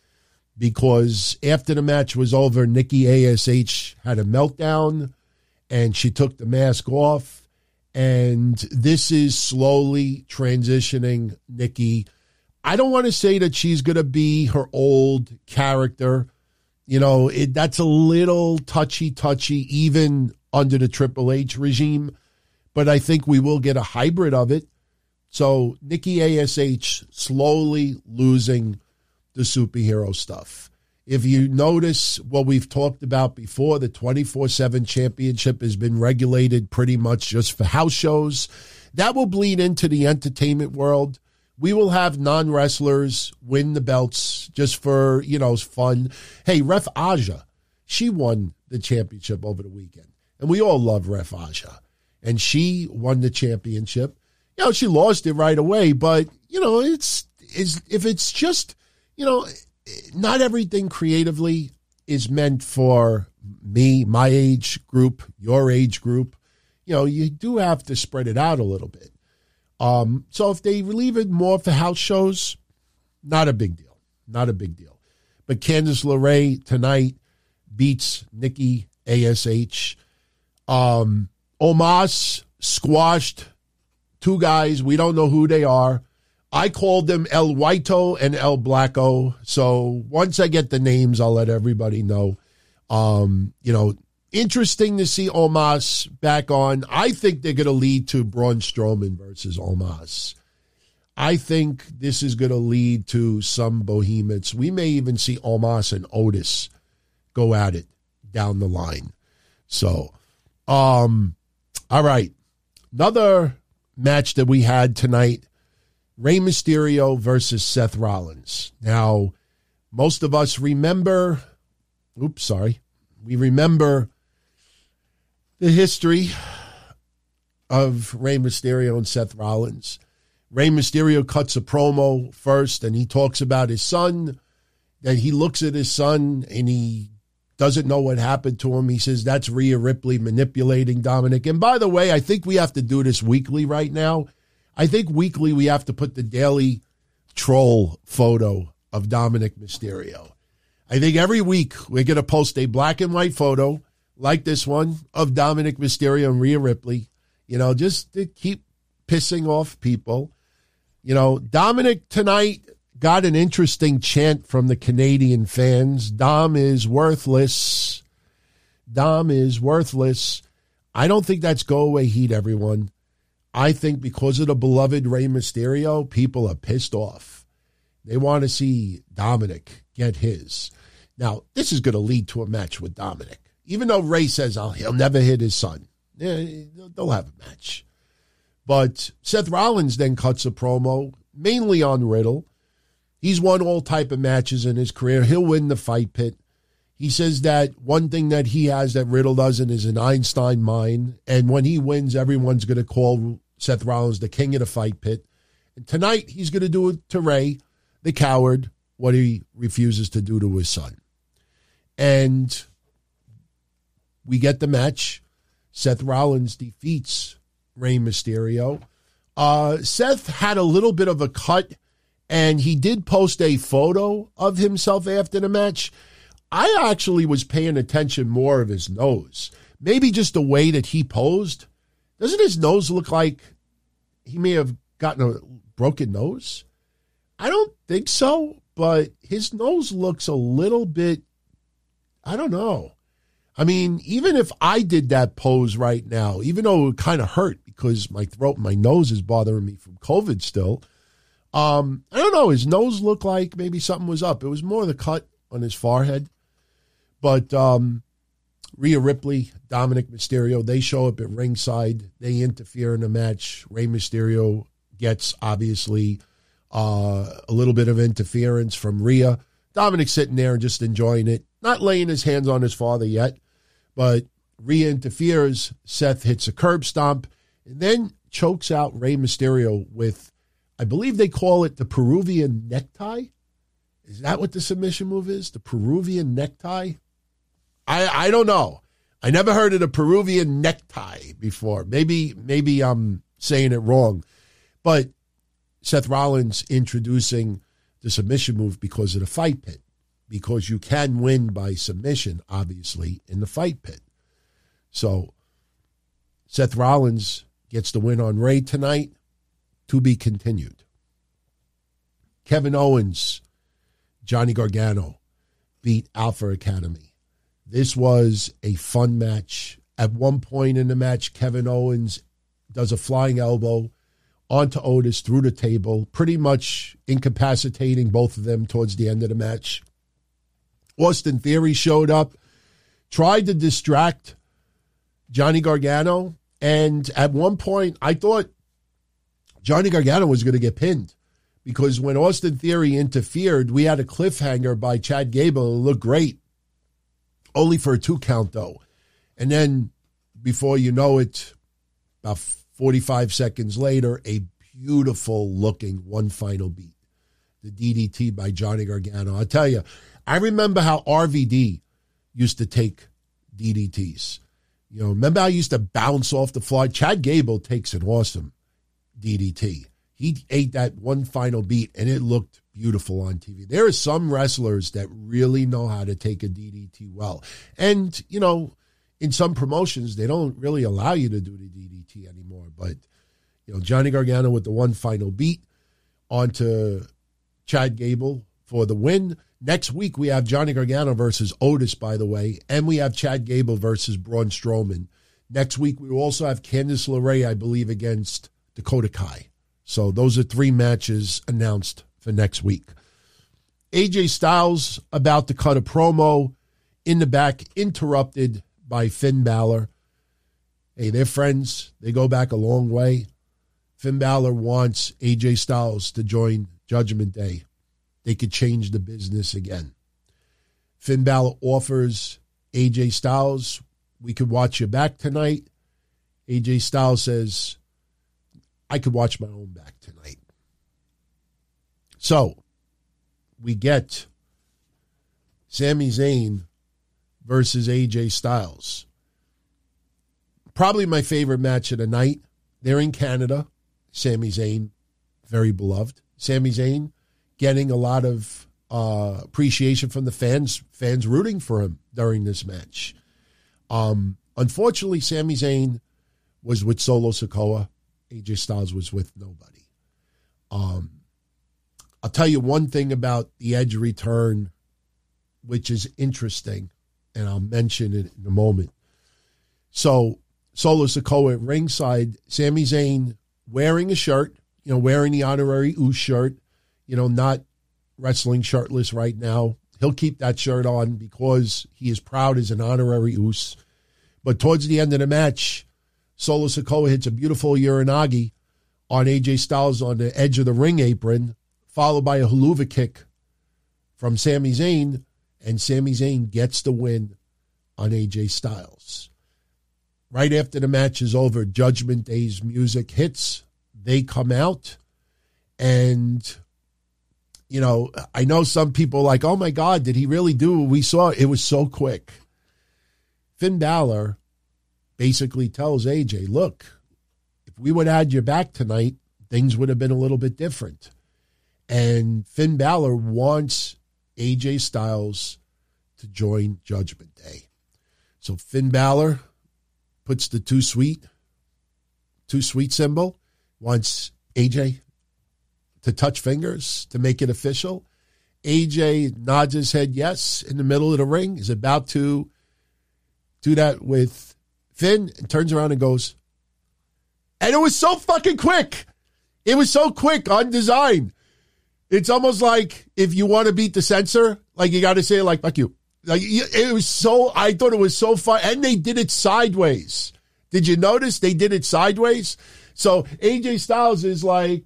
Because after the match was over, Nikki A S H had a meltdown and she took the mask off. And this is slowly transitioning Nikki. I don't want to say that she's going to be her old character. You know, it, that's a little touchy-touchy even under the Triple H regime. But I think we will get a hybrid of it. So Nikki A S H slowly losing the superhero stuff. If you notice what we've talked about before, the twenty-four seven championship has been regulated pretty much just for house shows. That will bleed into the entertainment world. We will have non-wrestlers win the belts just for, you know, fun. Hey, Ref Aja, she won the championship over the weekend. And we all love Ref Aja. And she won the championship. You know, she lost it right away. But, you know, it's is if it's just, you know, not everything creatively is meant for me, my age group, your age group. You know, you do have to spread it out a little bit. Um, so if they leave it more for house shows, not a big deal. Not a big deal. But Candice LeRae tonight beats Nikki A S H. Um, Omos squashed two guys. We don't know who they are. I called them El Whito and El Blacko. So once I get the names, I'll let everybody know. Um, you know, interesting to see Omos back on. I think they're going to lead to Braun Strowman versus Omos. I think this is going to lead to some behemoths. We may even see Omos and Otis go at it down the line. So, um, all right. Another match that we had tonight, Rey Mysterio versus Seth Rollins. Now, most of us remember, oops, sorry. We remember the history of Rey Mysterio and Seth Rollins. Rey Mysterio cuts a promo first, and he talks about his son. Then he looks at his son, and he doesn't know what happened to him. He says, that's Rhea Ripley manipulating Dominic. And by the way, I think we have to do this weekly right now. I think weekly we have to put the daily troll photo of Dominic Mysterio. I think every week we're going to post a black and white photo like this one of Dominic Mysterio and Rhea Ripley, you know, just to keep pissing off people. You know, Dominic tonight got an interesting chant from the Canadian fans. Dom is worthless. Dom is worthless. I don't think that's go away heat, everyone. I think because of the beloved Rey Mysterio, people are pissed off. They want to see Dominic get his. Now, this is going to lead to a match with Dominic. Even though Rey says oh, he'll never hit his son. Yeah, they'll have a match. But Seth Rollins then cuts a promo, mainly on Riddle. He's won all type of matches in his career. He'll win the fight pit. He says that one thing that he has that Riddle doesn't is an Einstein mind. And when he wins, everyone's going to call Seth Rollins the king of the fight pit. And tonight, he's going to do it to Rey, the coward, what he refuses to do to his son. And we get the match. Seth Rollins defeats Rey Mysterio. Uh, Seth had a little bit of a cut, and he did post a photo of himself after the match. I actually was paying attention more of his nose. Maybe just the way that he posed. Doesn't his nose look like he may have gotten a broken nose? I don't think so, but his nose looks a little bit, I don't know. I mean, even if I did that pose right now, even though it kind of hurt because my throat and my nose is bothering me from COVID still, um, I don't know. His nose looked like maybe something was up. It was more the cut on his forehead. But um, Rhea Ripley, Dominic Mysterio, they show up at ringside. They interfere in the match. Rey Mysterio gets, obviously, uh, a little bit of interference from Rhea. Dominic's sitting there and just enjoying it, not laying his hands on his father yet. But Rhea interferes. Seth hits a curb stomp and then chokes out Rey Mysterio with, I believe they call it the Peruvian necktie. Is that what the submission move is? The Peruvian necktie? I, I don't know. I never heard of the Peruvian necktie before. Maybe maybe I'm saying it wrong. But Seth Rollins introducing the submission move because of the fight pit. Because you can win by submission, obviously, in the fight pit. So Seth Rollins gets the win on Rey tonight. To be continued. Kevin Owens, Johnny Gargano beat Alpha Academy. This was a fun match. At one point in the match, Kevin Owens does a flying elbow onto Otis through the table, pretty much incapacitating both of them towards the end of the match. Austin Theory showed up, tried to distract Johnny Gargano, and at one point, I thought Johnny Gargano was going to get pinned because when Austin Theory interfered, we had a cliffhanger by Chad Gable. It looked great. Only for a two count, though. And then, before you know it, about forty-five seconds later, a beautiful-looking one final beat. The D D T by Johnny Gargano. I'll tell you, I remember how R V D used to take D D Ts. You know, remember how I used to bounce off the floor? Chad Gable takes an awesome D D T. He ate that one final beat, and it looked beautiful on T V. There are some wrestlers that really know how to take a D D T well. And, you know, in some promotions, they don't really allow you to do the D D T anymore. But, you know, Johnny Gargano with the one final beat onto Chad Gable for the win. Next week, we have Johnny Gargano versus Otis, by the way, and we have Chad Gable versus Braun Strowman. Next week, we will also have Candice LeRae, I believe, against Dakota Kai. So those are three matches announced for next week. A J Styles about to cut a promo in the back, interrupted by Finn Balor. Hey, they're friends. They go back a long way. Finn Balor wants A J Styles to join Judgment Day. They could change the business again. Finn Balor offers A J Styles, we could watch your back tonight. A J Styles says, I could watch my own back tonight. So, we get Sami Zayn versus A J Styles. Probably my favorite match of the night. They're in Canada. Sami Zayn, very beloved. Sami Zayn getting a lot of uh, appreciation from the fans, fans rooting for him during this match. Um, unfortunately, Sami Zayn was with Solo Sikoa. A J Styles was with nobody. Um, I'll tell you one thing about the Edge return, which is interesting, and I'll mention it in a moment. So, Solo Sikoa at ringside, Sami Zayn wearing a shirt, you know, wearing the honorary Uce shirt, you know, not wrestling shirtless right now. He'll keep that shirt on because he is proud as an honorary Uce. But towards the end of the match, Solo Sikoa hits a beautiful Uranagi on A J Styles on the edge of the ring apron, followed by a haluva kick from Sami Zayn, and Sami Zayn gets the win on A J Styles. Right after the match is over, Judgment Day's music hits. They come out, and, you know, I know some people are like, oh, my God, did he really do what we saw? It was so quick. Finn Balor basically tells A J, look, if we would have had your back tonight, things would have been a little bit different. And Finn Balor wants A J Styles to join Judgment Day. So Finn Balor puts the too sweet, too sweet symbol, wants A J to touch fingers to make it official. A J nods his head yes in the middle of the ring, is about to do that with Finn, and turns around and goes. And it was so fucking quick. It was so quick on design. It's almost like if you want to beat the censor, like you got to say it like, fuck you. Like it was so, I thought it was so fun. And they did it sideways. Did you notice they did it sideways? So A J Styles is like,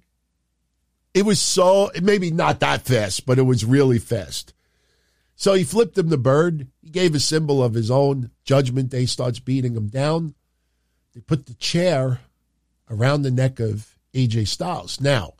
it was so, maybe not that fast, but it was really fast. So he flipped him the bird. He gave a symbol of his own. Judgment Day starts beating him down. They put the chair around the neck of A J Styles. Now,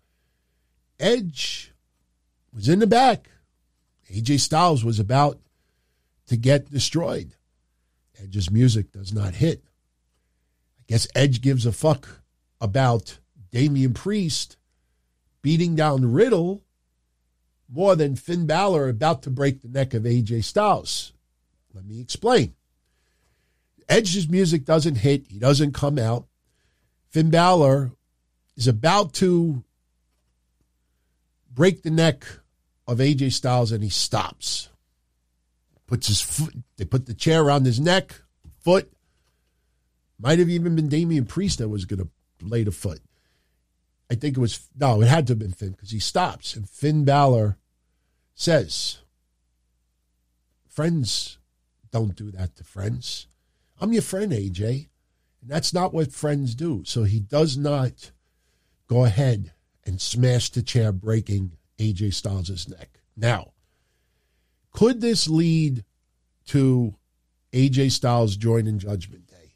Edge was in the back. A J Styles was about to get destroyed. Edge's music does not hit. I guess Edge gives a fuck about Damian Priest beating down Riddle more than Finn Balor about to break the neck of A J Styles. Let me explain. Edge's music doesn't hit. He doesn't come out. Finn Balor is about to break the neck of A J Styles, and he stops. Puts his foot, they put the chair around his neck, foot. Might have even been Damian Priest that was going to lay the foot. I think it was, no, it had to have been Finn because he stops. And Finn Balor says, friends don't do that to friends. I'm your friend, A J. And that's not what friends do. So he does not go ahead and smash the chair, breaking A J Styles' neck. Now, could this lead to A J Styles joining Judgment Day?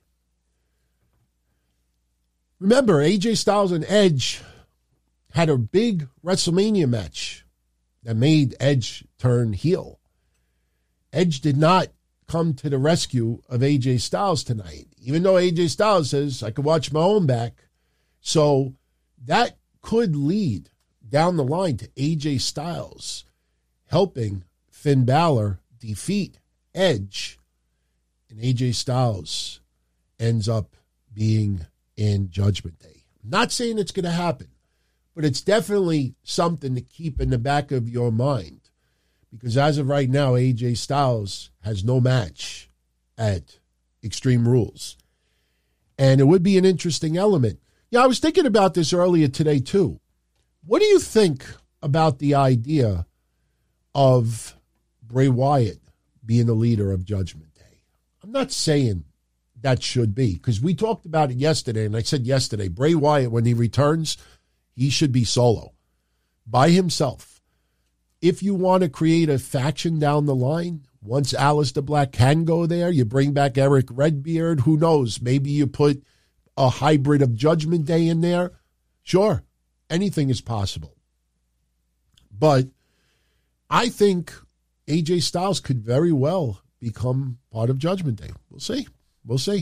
Remember, A J Styles and Edge had a big WrestleMania match that made Edge turn heel. Edge did not come to the rescue of A J Styles tonight, even though A J Styles says, I could watch my own back. So that could lead down the line to A J Styles helping Finn Balor defeat Edge, and A J Styles ends up being in Judgment Day. I'm not saying it's going to happen, but it's definitely something to keep in the back of your mind, because as of right now, A J Styles has no match at Extreme Rules. And it would be an interesting element. Yeah, I was thinking about this earlier today, too. What do you think about the idea of Bray Wyatt being the leader of Judgment Day? I'm not saying that should be, because we talked about it yesterday, and I said yesterday, Bray Wyatt, when he returns, he should be solo, by himself. If you want to create a faction down the line, once Aleister Black can go there, you bring back Eric Redbeard, who knows, maybe you put a hybrid of Judgment Day in there. Sure, anything is possible. But I think A J Styles could very well become part of Judgment Day. We'll see. We'll see.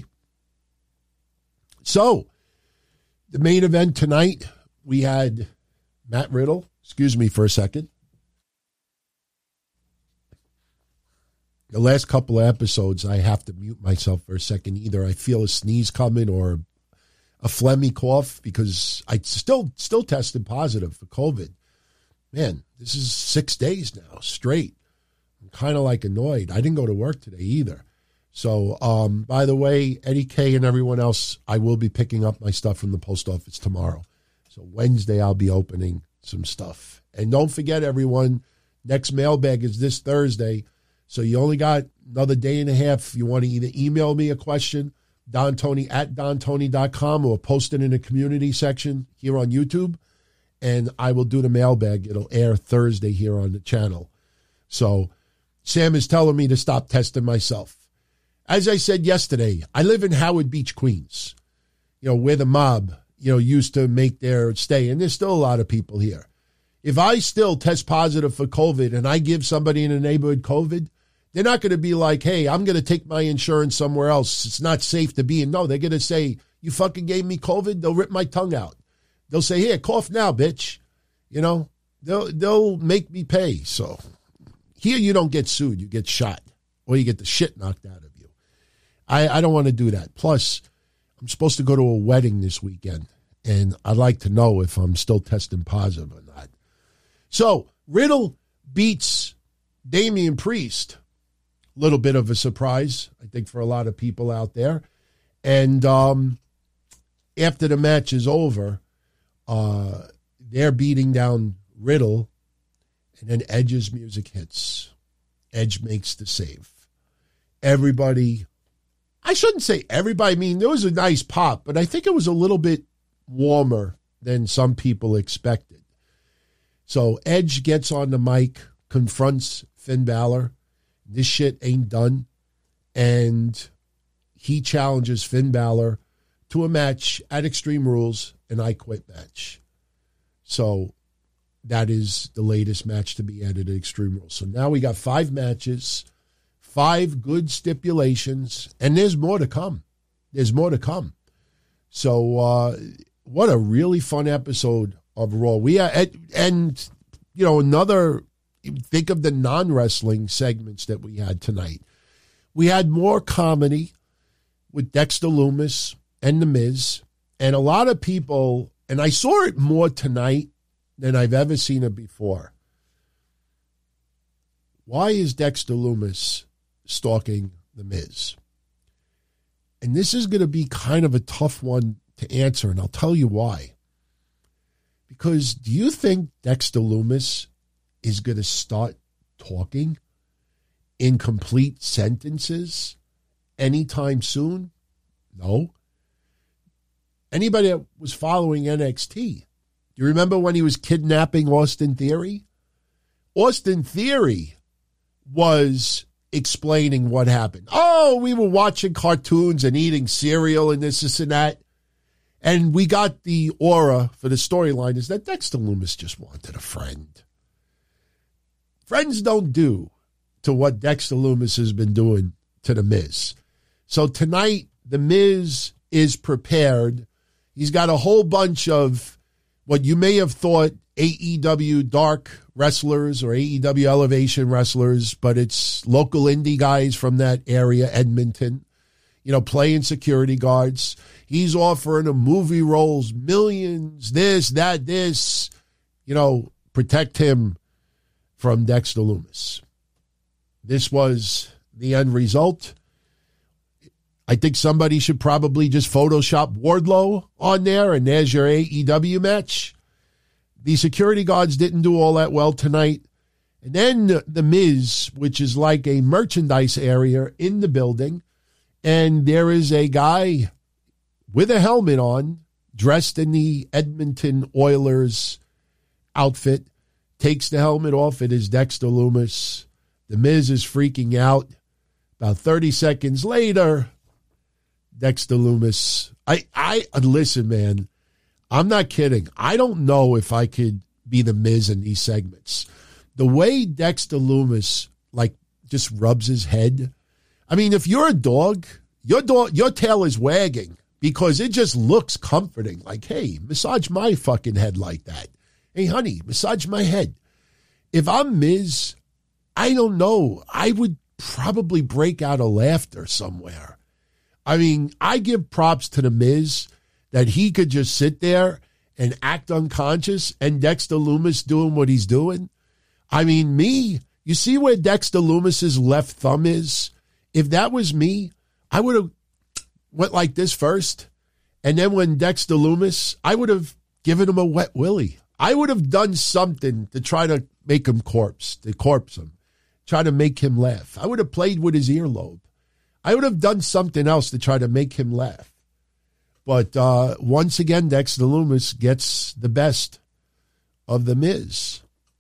So, the main event tonight, we had Matt Riddle. Excuse me for a second. the last couple of episodes, I have to mute myself for a second. Either I feel a sneeze coming or a phlegmy cough because I still still tested positive for COVID. Man, this is six days now straight. I'm kind of like annoyed. I didn't go to work today either. So, um, by the way, Eddie K and everyone else, I will be picking up my stuff from the post office tomorrow. So Wednesday, I'll be opening some stuff. And don't forget, everyone, next mailbag is this Thursday. So you only got another day and a half. You want to either email me a question, Don Tony at don tony dot com, or post it in the community section here on YouTube, and I will do the mailbag. It'll air Thursday here on the channel. So Sam is telling me to stop testing myself. As I said yesterday, I live in Howard Beach, Queens, you know, where the mob, you know, used to make their stay, and there's still a lot of people here. If I still test positive for COVID and I give somebody in the neighborhood COVID, they're not going to be like, hey, I'm going to take my insurance somewhere else. It's not safe to be in. No, they're going to say, you fucking gave me COVID? They'll rip my tongue out. They'll say, here, cough now, bitch. You know, they'll, they'll make me pay. So here you don't get sued. You get shot or you get the shit knocked out of you. I, I don't want to do that. Plus, I'm supposed to go to a wedding this weekend, and I'd like to know if I'm still testing positive or not. So Riddle beats Damian Priest. Little bit of a surprise, I think, for a lot of people out there. And um, after the match is over, uh, they're beating down Riddle, and then Edge's music hits. Edge makes the save. Everybody, I shouldn't say everybody, I mean, there was a nice pop, but I think it was a little bit warmer than some people expected. So Edge gets on the mic, confronts Finn Balor. This shit ain't done. And he challenges Finn Balor to a match at Extreme Rules, an I Quit match. So that is the latest match to be added at Extreme Rules. So now we got five matches, five good stipulations, and there's more to come. There's more to come. So uh, what a really fun episode of Raw. We are at, and, you know, another... Think of the non-wrestling segments that we had tonight. We had more comedy with Dexter Lumis and The Miz. And a lot of people, and I saw it more tonight than I've ever seen it before. Why is Dexter Lumis stalking The Miz? And this is going to be kind of a tough one to answer, and I'll tell you why. Because do you think Dexter Lumis is going to start talking in complete sentences anytime soon? No. Anybody that was following N X T, do you remember when he was kidnapping Austin Theory? Austin Theory was explaining what happened. Oh, we were watching cartoons and eating cereal and this, this, and that. And we got the aura for the storyline is that Dexter Lumis just wanted a friend. Friends don't do to what Dexter Lumis has been doing to The Miz. So tonight, The Miz is prepared. He's got a whole bunch of what you may have thought A E W Dark wrestlers or A E W Elevation wrestlers, but it's local indie guys from that area, Edmonton, you know, playing security guards. He's offering them movie roles, millions, this, that, this, you know, protect him from Dexter Lumis. This was the end result. I think somebody should probably just Photoshop Wardlow on there, and there's your A E W match. The security guards didn't do all that well tonight. And then The Miz, which is like a merchandise area in the building, and there is a guy with a helmet on, dressed in the Edmonton Oilers outfit, takes the helmet off. It is Dexter Lumis. The Miz is freaking out. About thirty seconds later, Dexter Lumis. I, I, listen, man, I'm not kidding. I don't know if I could be the Miz in these segments. The way Dexter Lumis, like, just rubs his head. I mean, if you're a dog, your dog, your tail is wagging because it just looks comforting. Like, hey, massage my fucking head like that. Hey, honey, massage my head. If I'm Miz, I don't know. I would probably break out of laughter somewhere. I mean, I give props to The Miz that he could just sit there and act unconscious, and Dexter Lumis doing what he's doing. I mean, me, you see where Dexter Lumis's left thumb is? If that was me, I would have went like this first, and then when Dexter Lumis, I would have given him a wet willy. I would have done something to try to make him corpse, to corpse him, try to make him laugh. I would have played with his earlobe. I would have done something else to try to make him laugh. But uh, once again, Dexter Lumis gets the best of The Miz.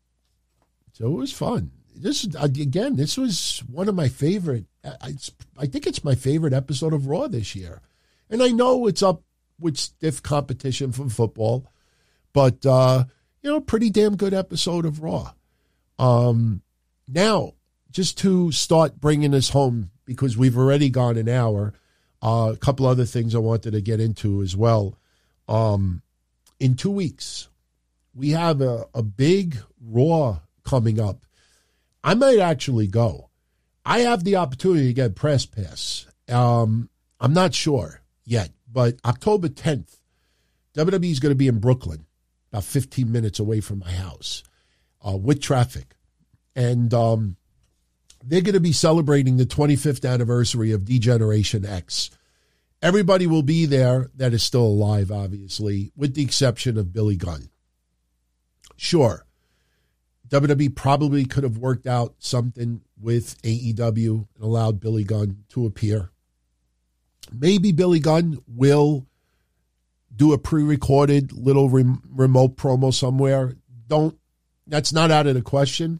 So it was fun. This again, this was one of my favorite. I, I think it's my favorite episode of Raw this year. And I know it's up with stiff competition from football, but, uh, you know, pretty damn good episode of Raw. Um, now, just to start bringing us home, because we've already gone an hour, uh, a couple other things I wanted to get into as well. Um, in two weeks, we have a, a big Raw coming up. I might actually go. I have the opportunity to get press pass. Um, I'm not sure yet, but October tenth, W W E is going to be in Brooklyn, about fifteen minutes away from my house, uh, with traffic. And um, they're going to be celebrating the twenty-fifth anniversary of D-Generation X. Everybody will be there that is still alive, obviously, with the exception of Billy Gunn. Sure, W W E probably could have worked out something with A E W and allowed Billy Gunn to appear. Maybe Billy Gunn will do a pre-recorded little rem- remote promo somewhere. Don't, that's not out of the question.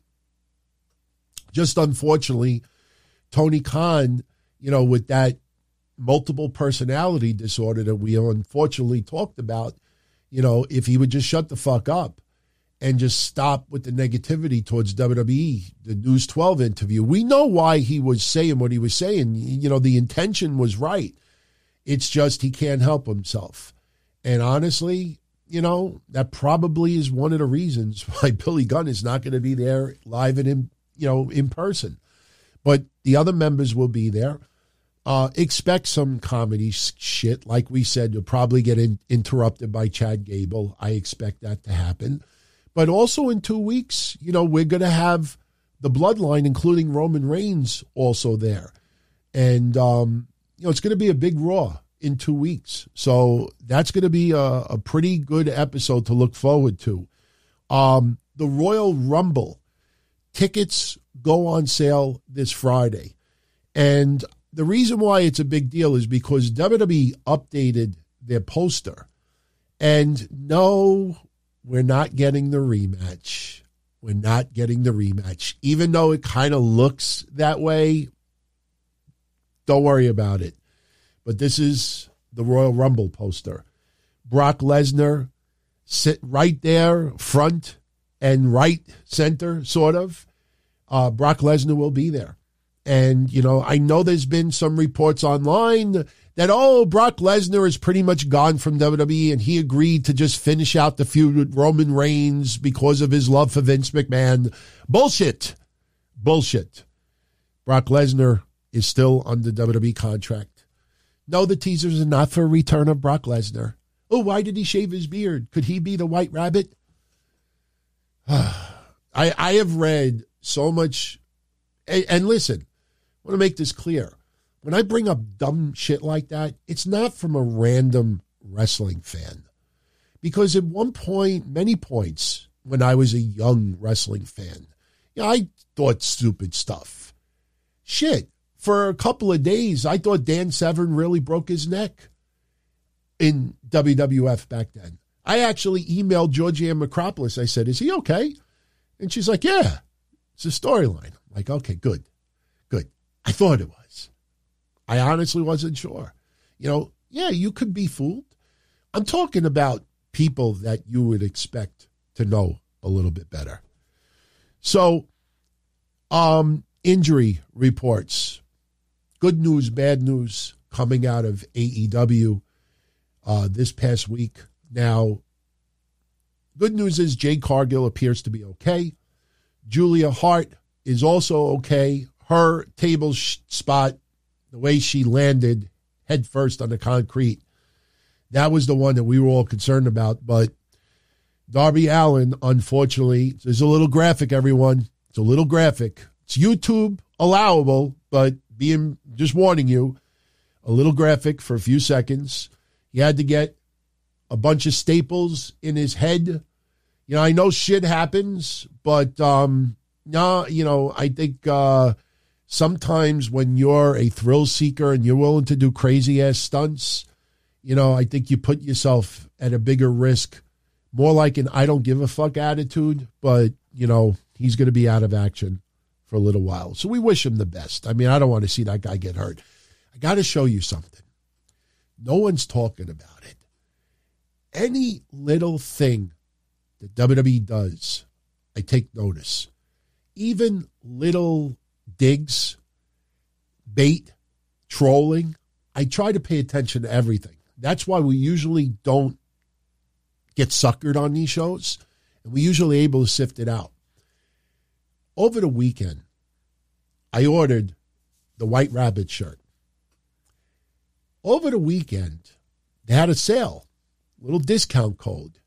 Just unfortunately, Tony Khan, you know, with that multiple personality disorder that we unfortunately talked about, you know, if he would just shut the fuck up and just stop with the negativity towards W W E, the News twelve interview. We know why he was saying what he was saying. You know, the intention was right. It's just he can't help himself. And honestly, you know, that probably is one of the reasons why Billy Gunn is not going to be there live and in, you know, in person. But the other members will be there. Uh, expect some comedy shit. Like we said, you'll probably get in, interrupted by Chad Gable. I expect that to happen. But also in two weeks, you know, we're going to have the Bloodline, including Roman Reigns, also there. And, um, you know, it's going to be a big Raw in two weeks. So that's going to be a, a pretty good episode to look forward to. Um, the Royal Rumble tickets go on sale this Friday. And the reason why it's a big deal is because W W E updated their poster. And no, we're not getting the rematch. We're not getting the rematch. Even though it kind of looks that way, don't worry about it. But this is the Royal Rumble poster. Brock Lesnar sit right there, front and right center, sort of. Uh, Brock Lesnar will be there. And, you know, I know there's been some reports online that, oh, Brock Lesnar is pretty much gone from W W E and he agreed to just finish out the feud with Roman Reigns because of his love for Vince McMahon. Bullshit. Bullshit. Brock Lesnar is still under W W E contract. No, the teasers are not for a return of Brock Lesnar. Oh, why did he shave his beard? Could he be the White Rabbit? I, I have read so much. And, and listen, I want to make this clear. When I bring up dumb shit like that, it's not from a random wrestling fan. Because at one point, many points, when I was a young wrestling fan, you know, I thought stupid stuff. Shit. For a couple of days, I thought Dan Severn really broke his neck in W W F back then. I actually emailed Georgianne Macropolis. I said, is he okay? And she's like, yeah, it's a storyline. I'm like, okay, good, good. I thought it was. I honestly wasn't sure. You know, yeah, you could be fooled. I'm talking about people that you would expect to know a little bit better. So, um, injury reports. Good news, bad news coming out of A E W uh, this past week. Now, good news is Jade Cargill appears to be okay. Julia Hart is also okay. her table sh- spot, the way she landed head first on the concrete, that was the one that we were all concerned about. But Darby Allin, unfortunately, there's a little graphic, everyone. It's a little graphic. It's YouTube allowable, but being just warning you, a little graphic for a few seconds. He had to get a bunch of staples in his head. You know, I know shit happens, but um, no, you know, I think uh, sometimes when you're a thrill seeker and you're willing to do crazy ass stunts, you know, I think you put yourself at a bigger risk, more like an I don't give a fuck attitude, but, you know, he's going to be out of action for a little while. So we wish him the best. I mean, I don't want to see that guy get hurt. I got to show you something. No one's talking about it. Any little thing that W W E does, I take notice. Even little digs, bait, trolling, I try to pay attention to everything. That's why we usually don't get suckered on these shows, and we're usually able to sift it out. Over the weekend, I ordered the White Rabbit shirt. Over the weekend, they had a sale, little discount code.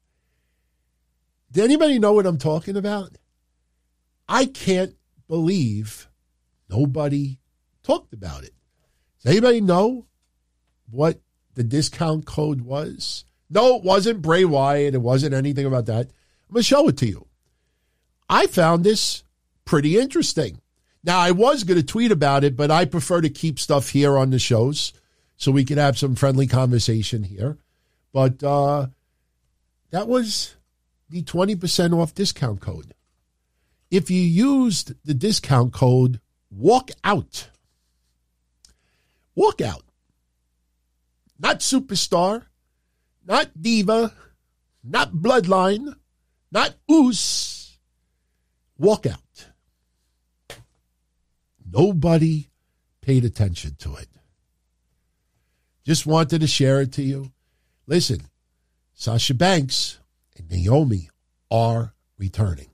Did anybody know what I'm talking about? I can't believe nobody talked about it. Does anybody know what the discount code was? No, it wasn't Bray Wyatt. It wasn't anything about that. I'm going to show it to you. I found this pretty interesting. Now, I was going to tweet about it, but I prefer to keep stuff here on the shows so we can have some friendly conversation here. But uh, that was the twenty percent off discount code. If you used the discount code, walk out. Walk out. Not superstar, not diva, not bloodline, not oos. Walk out. Nobody paid attention to it. Just wanted to share it to you. Listen, Sasha Banks and Naomi are returning.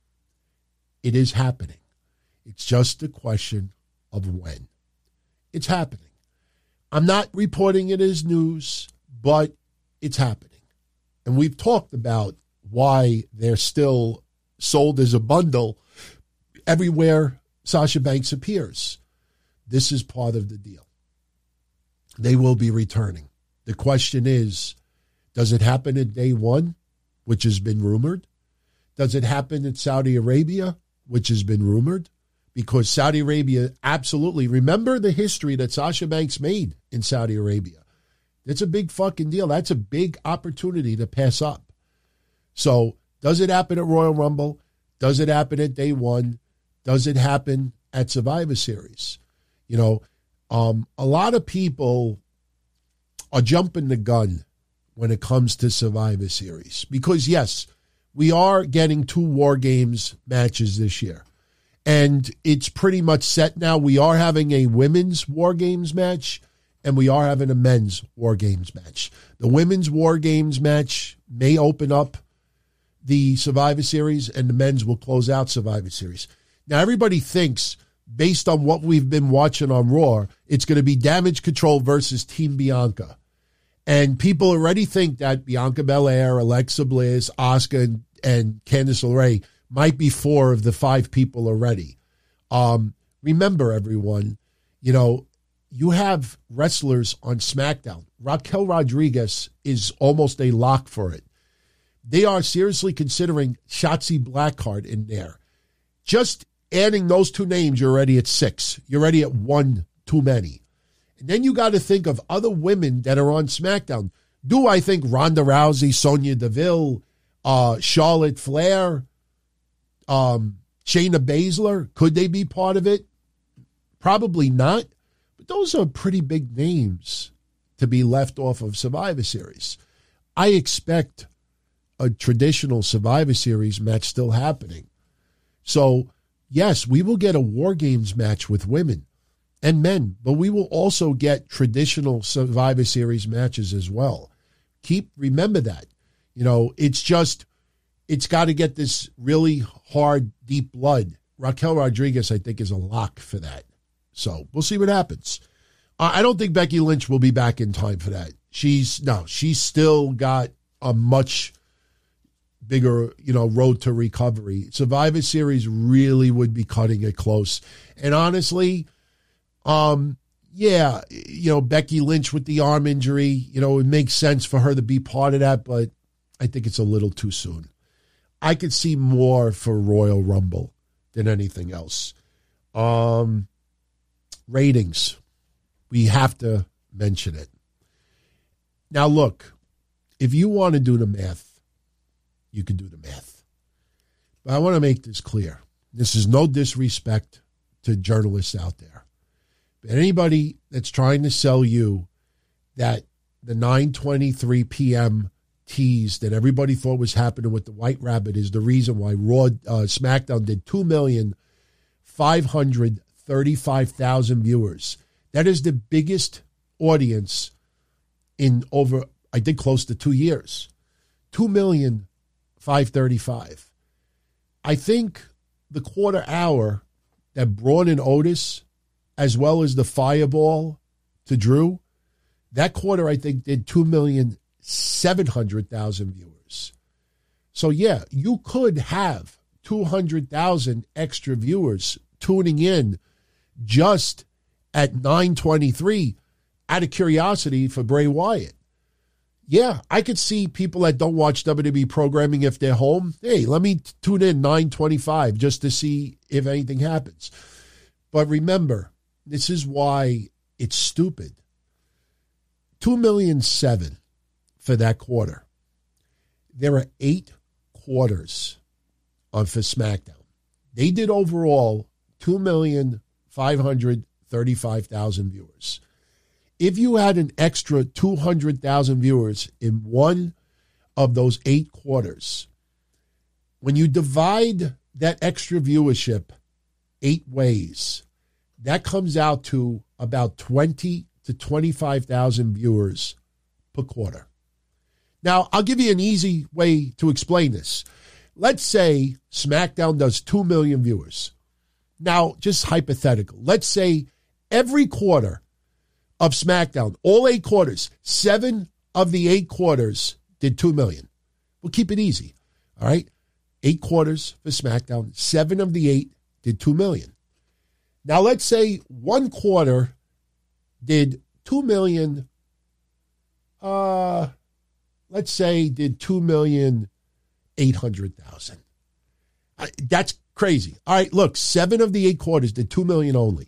It is happening. It's just a question of when. It's happening. I'm not reporting it as news, but it's happening. And we've talked about why they're still sold as a bundle everywhere Sasha Banks appears. This is part of the deal. They will be returning. The question is, does it happen at day one, which has been rumored? Does it happen at Saudi Arabia, which has been rumored? Because Saudi Arabia absolutely, remember the history that Sasha Banks made in Saudi Arabia. It's a big fucking deal. That's a big opportunity to pass up. So does it happen at Royal Rumble? Does it happen at day one? Does it happen at Survivor Series? You know, um, a lot of people are jumping the gun when it comes to Survivor Series. Because, yes, we are getting two War Games matches this year. And it's pretty much set now. We are having a women's War Games match, and we are having a men's War Games match. The women's War Games match may open up the Survivor Series, and the men's will close out Survivor Series. Now, everybody thinks, based on what we've been watching on Raw, it's going to be Damage Control versus Team Bianca. And people already think that Bianca Belair, Alexa Bliss, Asuka, and, and Candice LeRae might be four of the five people already. Um, remember, everyone, you know, you have wrestlers on SmackDown. Raquel Rodriguez is almost a lock for it. They are seriously considering Shotzi Blackheart in there. Just adding those two names, you're already at six. You're already at one too many. And then you got to think of other women that are on SmackDown. Do I think Ronda Rousey, Sonya Deville, uh, Charlotte Flair, um, Shayna Baszler, could they be part of it? Probably not. But those are pretty big names to be left off of Survivor Series. I expect a traditional Survivor Series match still happening. So, yes, we will get a War Games match with women and men, but we will also get traditional Survivor Series matches as well. Keep, remember that. You know, it's just, it's got to get this really hard, deep blood Raquel Rodriguez, I think, is a lock for that. So we'll see what happens. Uh, I don't think Becky Lynch will be back in time for that. She's, no, she's still got a much bigger, you know, road to recovery. Survivor Series really would be cutting it close. And honestly, um, yeah, you know, Becky Lynch with the arm injury, you know, it makes sense for her to be part of that, but I think it's a little too soon. I could see more for Royal Rumble than anything else. Um, ratings. We have to mention it. Now, look, if you want to do the math, you can do the math. But I want to make this clear. This is no disrespect to journalists out there. But anybody that's trying to sell you that the nine twenty-three p.m. tease that everybody thought was happening with the White Rabbit is the reason why Raw uh, SmackDown did two million five hundred thirty-five thousand viewers. That is the biggest audience in over, I think, close to two years. two million five hundred thirty-five. I think the quarter hour that Braun and Otis, as well as the Fireball to Drew, that quarter, I think, did two million seven hundred thousand viewers. So, yeah, you could have two hundred thousand extra viewers tuning in just at nine twenty-three out of curiosity for Bray Wyatt. Yeah, I could see people that don't watch W W E programming if they're home. Hey, let me tune in nine twenty-five just to see if anything happens. But remember, this is why it's stupid. two million seven for that quarter. There are eight quarters on for SmackDown. They did overall two million five hundred thirty-five thousand viewers. If you had an extra two hundred thousand viewers in one of those eight quarters, when you divide that extra viewership eight ways, that comes out to about twenty to twenty-five thousand viewers per quarter. Now, I'll give you an easy way to explain this. Let's say SmackDown does two million viewers. Now, just hypothetical. Let's say every quarter of SmackDown, all eight quarters, seven of the eight quarters did two million. We'll keep it easy, all right? Eight quarters for SmackDown, seven of the eight did two million. Now, let's say one quarter did two million, uh, let's say did two million eight hundred thousand. That's crazy. All right, look, seven of the eight quarters did two million only.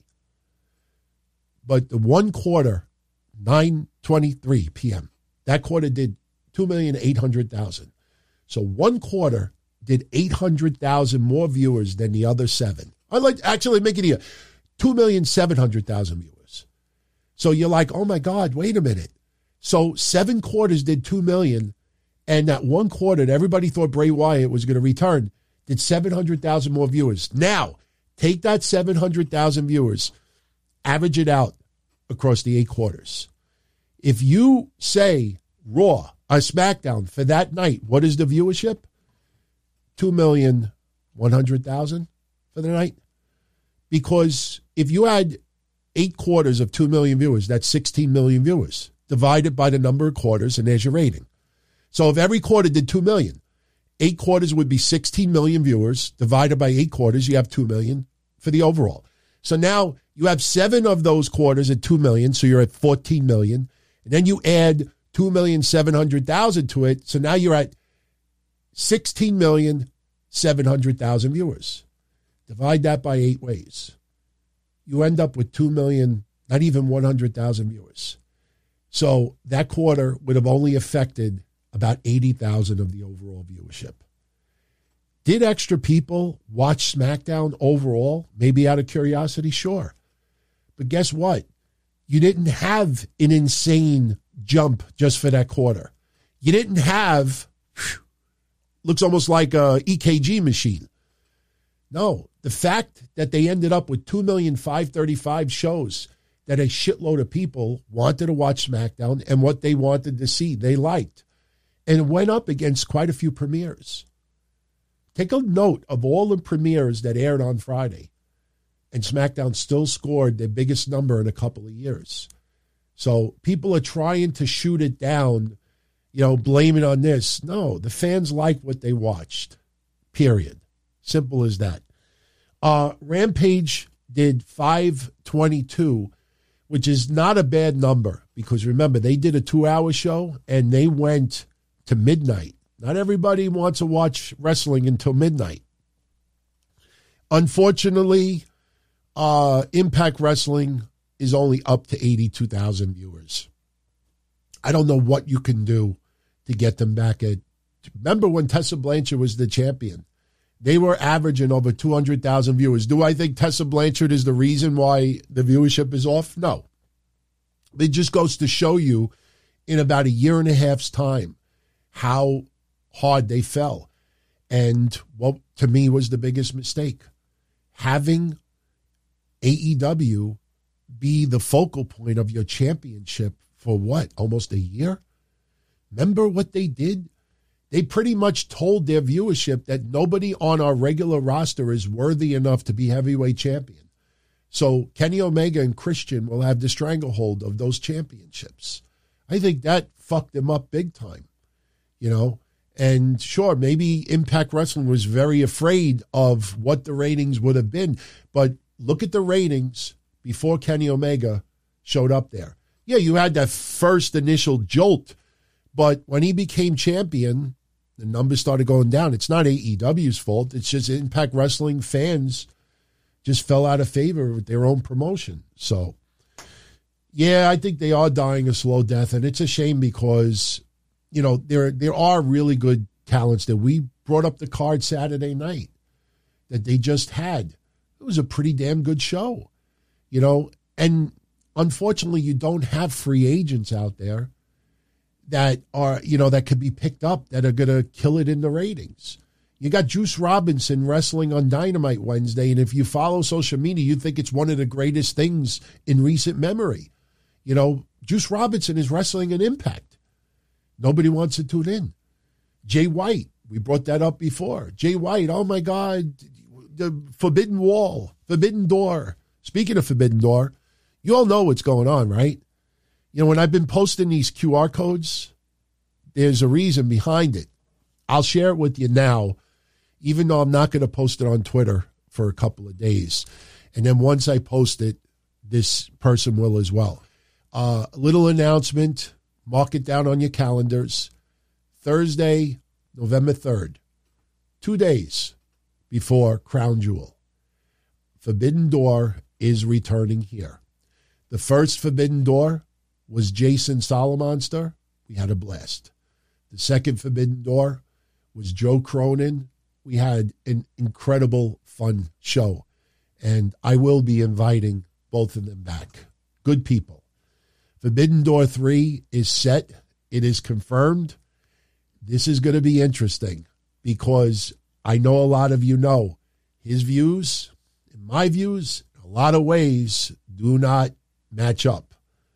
But the one quarter, nine twenty-three p.m., that quarter did two million eight hundred thousand. So one quarter did eight hundred thousand more viewers than the other seven. I'd like to actually make it here, two million seven hundred thousand viewers. So you're like, oh my God, wait a minute. So seven quarters did two million, and that one quarter that everybody thought Bray Wyatt was going to return did seven hundred thousand more viewers. Now, take that seven hundred thousand viewers, average it out across the eight quarters. If you say Raw or SmackDown for that night, what is the viewership? two million one hundred thousand for the night. Because if you had eight quarters of two million viewers, that's sixteen million viewers. Divided by the number of quarters, and there's your rating. So if every quarter did two million, eight quarters would be sixteen million viewers. Divided by eight quarters, you have two million for the overall. So now you have seven of those quarters at two million, so you're at fourteen million. And then you add two million seven hundred thousand to it, so now you're at sixteen million seven hundred thousand viewers. Divide that by eight ways. You end up with two million, not even one hundred thousand viewers. So that quarter would have only affected about eighty thousand of the overall viewership. Did extra people watch SmackDown overall? Maybe out of curiosity, sure. But guess what? You didn't have an insane jump just for that quarter. You didn't have, whew, looks almost like a E K G machine. No, the fact that they ended up with two million five hundred thirty-five shows that a shitload of people wanted to watch SmackDown and what they wanted to see, they liked. And it went up against quite a few premieres. Take a note of all the premieres that aired on Friday, and SmackDown still scored their biggest number in a couple of years. So people are trying to shoot it down, you know, blame it on this. No, the fans like what they watched, period. Simple as that. Uh, Rampage did five twenty-two, which is not a bad number because, remember, they did a two-hour show and they went to midnight. Not everybody wants to watch wrestling until midnight. Unfortunately, uh, Impact Wrestling is only up to eighty-two thousand viewers. I don't know what you can do to get them back at. Remember when Tessa Blanchard was the champion? They were averaging over two hundred thousand viewers. Do I think Tessa Blanchard is the reason why the viewership is off? No. It just goes to show you in about a year and a half's time how hard they fell. And what to me was the biggest mistake. Having A E W be the focal point of your championship for what, almost a year? Remember what they did? They pretty much told their viewership that nobody on our regular roster is worthy enough to be heavyweight champion. So Kenny Omega and Christian will have the stranglehold of those championships. I think that fucked them up big time, you know? And sure, maybe Impact Wrestling was very afraid of what the ratings would have been, but look at the ratings before Kenny Omega showed up there. Yeah, you had that first initial jolt, but when he became champion, the numbers started going down. It's not A E W's fault. It's just Impact Wrestling fans just fell out of favor with their own promotion. So, yeah, I think they are dying a slow death, and it's a shame because, you know, there there are really good talents that we brought up the card Saturday night that they just had. It was a pretty damn good show, you know, and unfortunately you don't have free agents out there that are, you know, that could be picked up that are going to kill it in the ratings. You got Juice Robinson wrestling on Dynamite Wednesday, and if you follow social media, you think it's one of the greatest things in recent memory. You know, Juice Robinson is wrestling an Impact. Nobody wants to tune in. Jay White, we brought that up before. Jay White, oh my God, the Forbidden Wall, Forbidden Door. Speaking of Forbidden Door, you all know what's going on, right? You know, when I've been posting these Q R codes, there's a reason behind it. I'll share it with you now, even though I'm not going to post it on Twitter for a couple of days. And then once I post it, this person will as well. Uh, a little announcement, mark it down on your calendars. Thursday, November third, two days before Crown Jewel. Forbidden Door is returning here. The first Forbidden Door was Jason Solomonster. We had a blast. The second Forbidden Door was Joe Cronin. We had an incredible, fun show. And I will be inviting both of them back. Good people. Forbidden Door three is set. It is confirmed. This is going to be interesting because I know a lot of you know his views and my views, in a lot of ways, do not match up.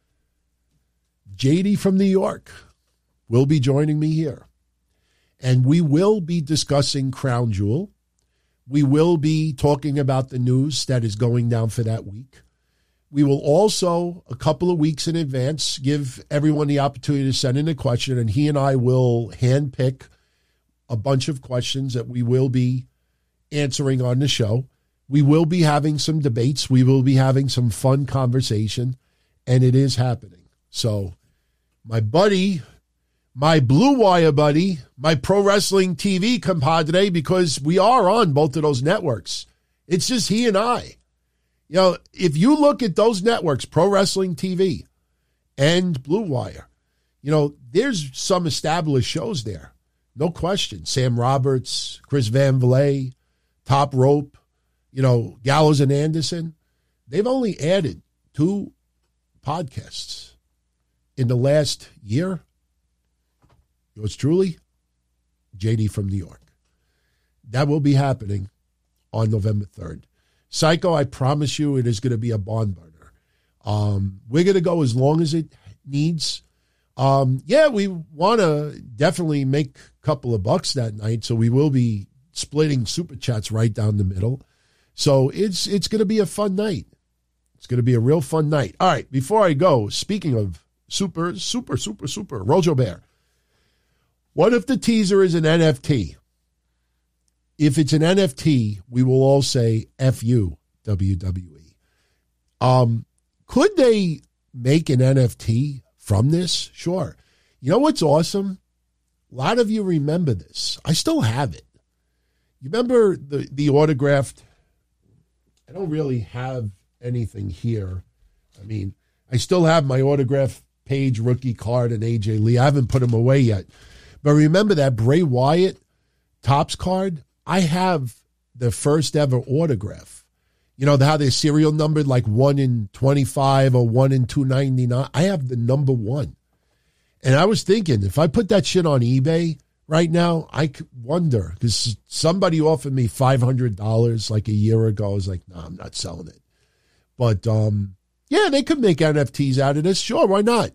J D from New York will be joining me here. And we will be discussing Crown Jewel. We will be talking about the news that is going down for that week. We will also, a couple of weeks in advance, give everyone the opportunity to send in a question, and he and I will handpick a bunch of questions that we will be answering on the show. We will be having some debates. We will be having some fun conversation, and it is happening. So my buddy, my Blue Wire buddy, my Pro Wrestling T V compadre, because we are on both of those networks. It's just he and I. You know, if you look at those networks, Pro Wrestling T V and Blue Wire, you know, there's some established shows there. No question. Sam Roberts, Chris Van Vliet, Top Rope, you know, Gallows and Anderson. They've only added two podcasts in the last year. Yours truly, J D from New York. That will be happening on November third. Psycho, I promise you it is going to be a barn burner. Um, we're going to go as long as it needs. Um, yeah, we want to definitely make a couple of bucks that night, so we will be splitting super chats right down the middle. So it's it's going to be a fun night. It's going to be a real fun night. All right, before I go, speaking of super, super, super, super, Rojo Bear, what if the teaser is an N F T? If it's an N F T, we will all say F you, W W E. Um, could they make an N F T from this? Sure. You know what's awesome? A lot of you remember this. I still have it. You remember the, the autographed? I don't really have anything here. I mean, I still have my autograph page, rookie card, and A J Lee. I haven't put them away yet. But remember that Bray Wyatt Topps card? I have the first ever autograph. You know how they're serial numbered, like one in twenty-five or one in two ninety-nine? I have the number one. And I was thinking, if I put that shit on eBay right now, I could wonder, because somebody offered me five hundred dollars like a year ago. I was like, no, nah, I'm not selling it. But, um, yeah, they could make N F Ts out of this. Sure, why not?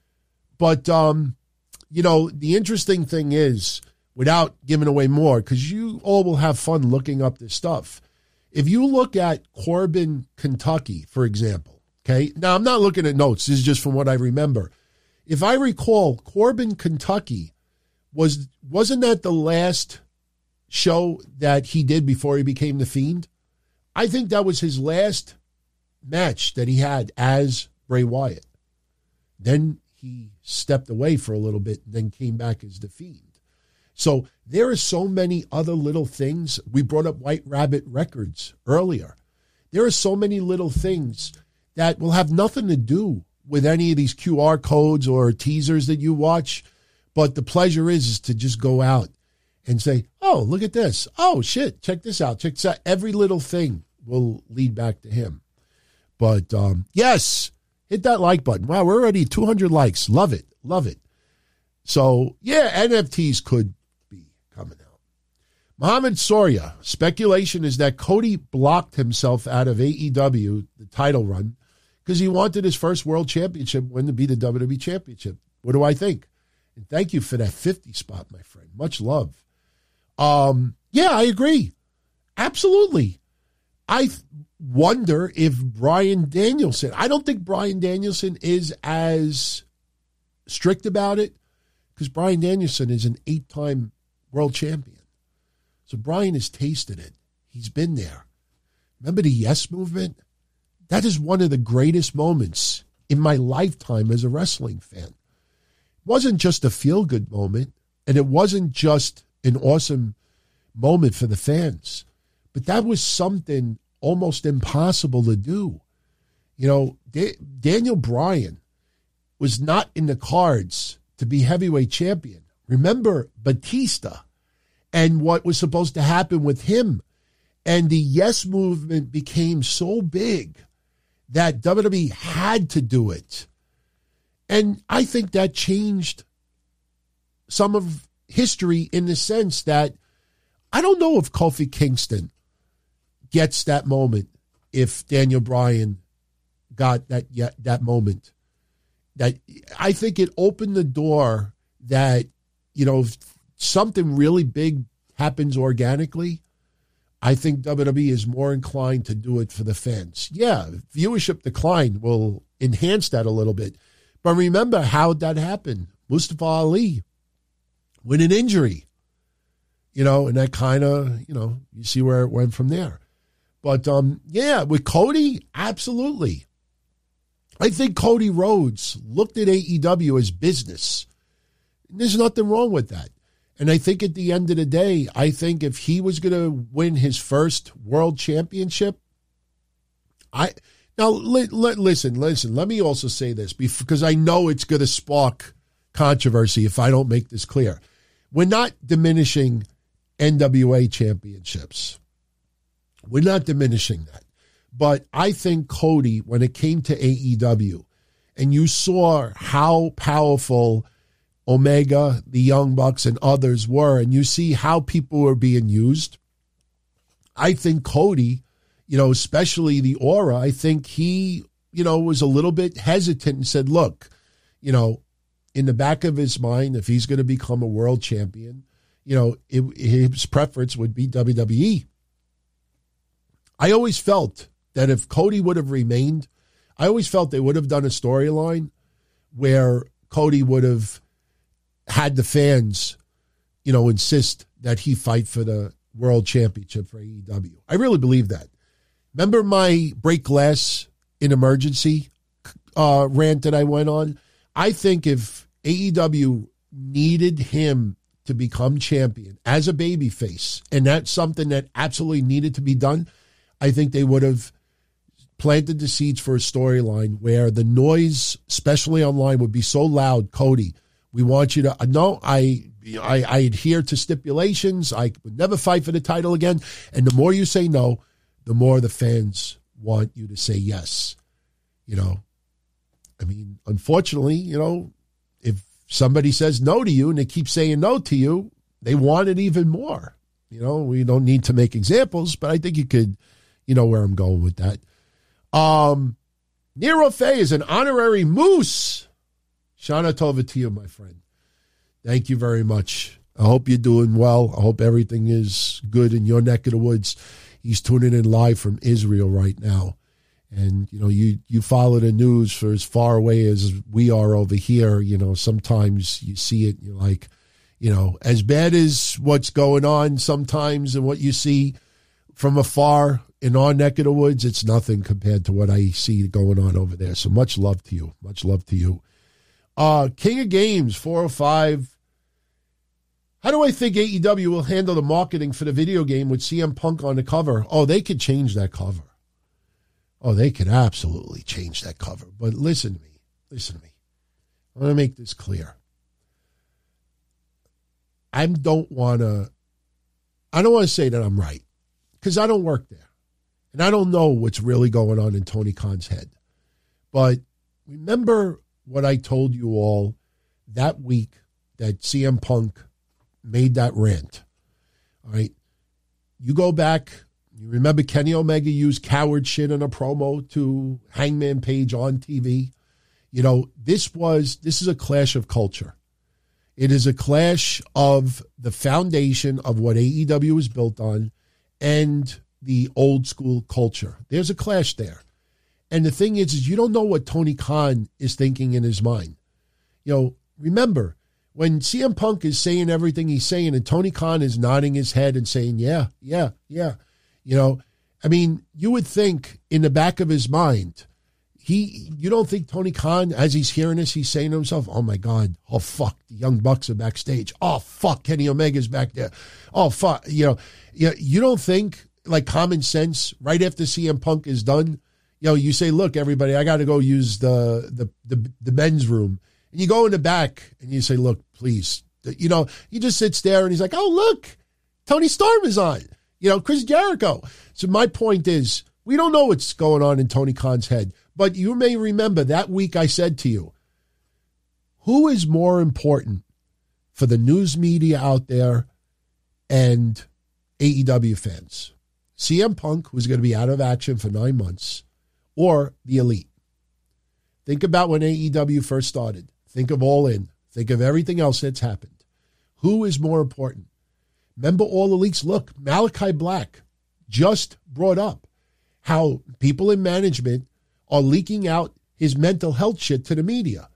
But, um, you know, the interesting thing is, without giving away more, because you all will have fun looking up this stuff. If you look at Corbin, Kentucky, for example, okay? Now, I'm not looking at notes. This is just from what I remember. If I recall, Corbin, Kentucky, was, wasn't that the last show that he did before he became The Fiend? I think that was his last match that he had as Bray Wyatt. Then he stepped away for a little bit and then came back as The Fiend. So there are so many other little things. We brought up White Rabbit Records earlier. There are so many little things that will have nothing to do with any of these Q R codes or teasers that you watch. But the pleasure is, is to just go out and say, oh, look at this. Oh, shit, check this out. Check this out. Every little thing will lead back to him. But, um, yes, hit that like button. Wow, we're already two hundred likes. Love it. Love it. So, yeah, N F Ts could be coming out. Mohamed Soria, speculation is that Cody blocked himself out of A E W, the title run, because he wanted his first world championship win to be the W W E championship. What do I think? And thank you for that fifty spot, my friend. Much love. Um, yeah, I agree. Absolutely. I th- wonder if Bryan Danielson, I don't think Bryan Danielson is as strict about it, because Bryan Danielson is an eight-time world champion. So Bryan has tasted it. He's been there. Remember the Yes Movement? That is one of the greatest moments in my lifetime as a wrestling fan. It wasn't just a feel-good moment, and it wasn't just an awesome moment for the fans, but that was something almost impossible to do. You know, da- Daniel Bryan was not in the cards to be heavyweight champion. Remember Batista and what was supposed to happen with him. And the Yes Movement became so big that W W E had to do it. And I think that changed some of history in the sense that I don't know if Kofi Kingston gets that moment if Daniel Bryan got that yeah, that moment. That I think it opened the door that, you know, if something really big happens organically, I think W W E is more inclined to do it for the fans. Yeah, viewership decline will enhance that a little bit. But remember how that happened. Mustafa Ali with an injury. You know, and that kind of, you know, you see where it went from there. But, um, yeah, with Cody, absolutely. I think Cody Rhodes looked at A E W as business. There's nothing wrong with that. And I think at the end of the day, I think if he was going to win his first world championship, I now li- li- listen, listen. Let me also say this because I know it's going to spark controversy if I don't make this clear. We're not diminishing N W A championships. We're not diminishing that. But I think Cody, when it came to A E W, and you saw how powerful Omega, the Young Bucks, and others were, and you see how people were being used, I think Cody, you know, especially the Aura, I think he, you know, was a little bit hesitant and said, look, you know, in the back of his mind, if he's going to become a world champion, you know, it, his preference would be W W E. I always felt that if Cody would have remained, I always felt they would have done a storyline where Cody would have had the fans, you know, insist that he fight for the world championship for A E W. I really believe that. Remember my break glass in emergency uh, rant that I went on? I think if A E W needed him to become champion as a babyface, and that's something that absolutely needed to be done, I think they would have planted the seeds for a storyline where the noise, especially online, would be so loud. Cody, we want you to, no, I, I, I adhere to stipulations. I would never fight for the title again. And the more you say no, the more the fans want you to say yes. You know, I mean, unfortunately, you know, if somebody says no to you and they keep saying no to you, they want it even more. You know, we don't need to make examples, but I think you could, you know where I'm going with that. Um, Nero Fay is an honorary moose. Shana Tova to you, my friend. Thank you very much. I hope you're doing well. I hope everything is good in your neck of the woods. He's tuning in live from Israel right now. And, you know, you, you follow the news for as far away as we are over here. You know, sometimes you see it and you're like, you know, as bad as what's going on sometimes and what you see from afar in our neck of the woods, it's nothing compared to what I see going on over there. So much love to you. Much love to you. Uh, King of Games, four oh five. How do I think A E W will handle the marketing for the video game with C M Punk on the cover? Oh, they could change that cover. Oh, they could absolutely change that cover. But listen to me. Listen to me. I want to make this clear. I don't want to, I don't want to say that I'm right because I don't work there. And I don't know what's really going on in Tony Khan's head. But remember what I told you all that week that C M Punk made that rant. All right. You go back, you remember Kenny Omega used coward shit in a promo to Hangman Page on T V. You know, this was, this is a clash of culture. It is a clash of the foundation of what A E W is built on and the old school culture. There's a clash there. And the thing is, is you don't know what Tony Khan is thinking in his mind. You know, remember, when C M Punk is saying everything he's saying and Tony Khan is nodding his head and saying, yeah, yeah, yeah. You know, I mean, you would think in the back of his mind, he, you don't think Tony Khan, as he's hearing this, he's saying to himself, oh my God, oh fuck, the Young Bucks are backstage. Oh fuck, Kenny Omega's back there. Oh fuck, you know, you, you don't think, like common sense, right after C M Punk is done, you know, you say, look, everybody, I got to go use the, the the the men's room. And you go in the back and you say, look, please. You know, he just sits there and he's like, oh, look, Tony Storm is on. You know, Chris Jericho. So my point is, we don't know what's going on in Tony Khan's head. But you may remember that week I said to you, who is more important for the news media out there and A E W fans? C M Punk, who's going to be out of action for nine months, or the Elite? Think about when A E W first started. Think of All In. Think of everything else that's happened. Who is more important? Remember all the leaks? Look, Malachi Black just brought up how people in management are leaking out his mental health shit to the media.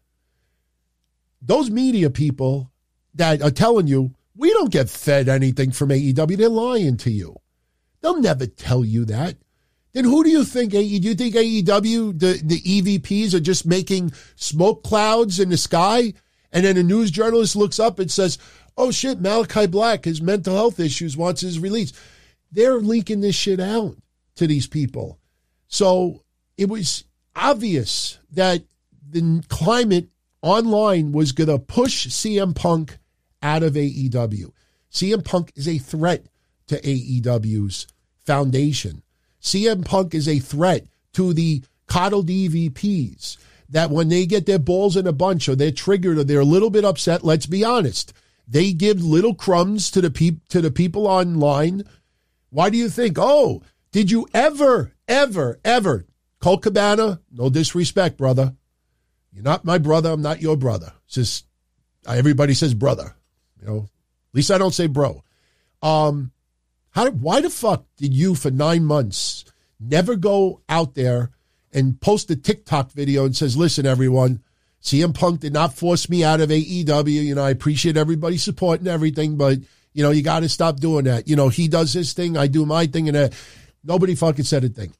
Those media people that are telling you, we don't get fed anything from A E W, they're lying to you. They'll never tell you that. Then who do you think, do you think A E W, the, the E V Ps are just making smoke clouds in the sky? And then a news journalist looks up and says, oh shit, Malachi Black, his mental health issues, wants his release. They're leaking this shit out to these people. So it was obvious that the climate online was going to push C M Punk out of A E W. C M Punk is a threat to A E W's foundation. C M Punk is a threat to the coddled E V Ps that when they get their balls in a bunch or they're triggered or they're a little bit upset, let's be honest, they give little crumbs to the peop- to the people online. Why do you think, oh, did you ever, ever, ever, Colt Cabana, no disrespect, brother. You're not my brother. I'm not your brother. It's just, everybody says brother. You know, At least I don't say bro. Um, how? Why the fuck did you, for nine months, never go out there and post a TikTok video and says, listen, everyone, C M Punk did not force me out of A E W. You know, I appreciate everybody's support and everything, but, you know, you got to stop doing that. You know, he does his thing, I do my thing, and uh, nobody fucking said a thing.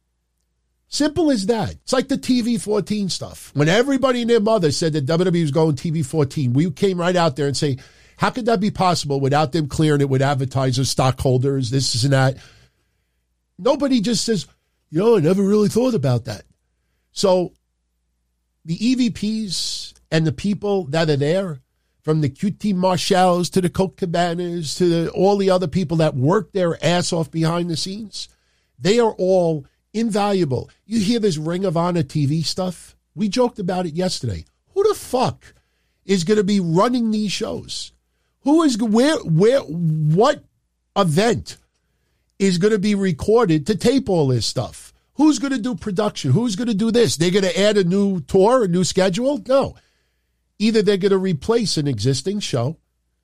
Simple as that. It's like the T V fourteen stuff. When everybody and their mother said that W W E was going T V fourteen, we came right out there and say, how could that be possible without them clearing it with advertisers, stockholders, this and that? Nobody just says, you know, I never really thought about that. So the E V Ps and the people that are there, from the Q T Marshalls to the Coke Cabanas to the, all the other people that work their ass off behind the scenes, they are all invaluable. You hear this Ring of Honor T V stuff? We joked about it yesterday. Who the fuck is going to be running these shows? Who is, where, where, what event is going to be recorded to tape all this stuff? Who's going to do production? Who's going to do this? They're going to add a new tour, a new schedule? No. Either they're going to replace an existing show,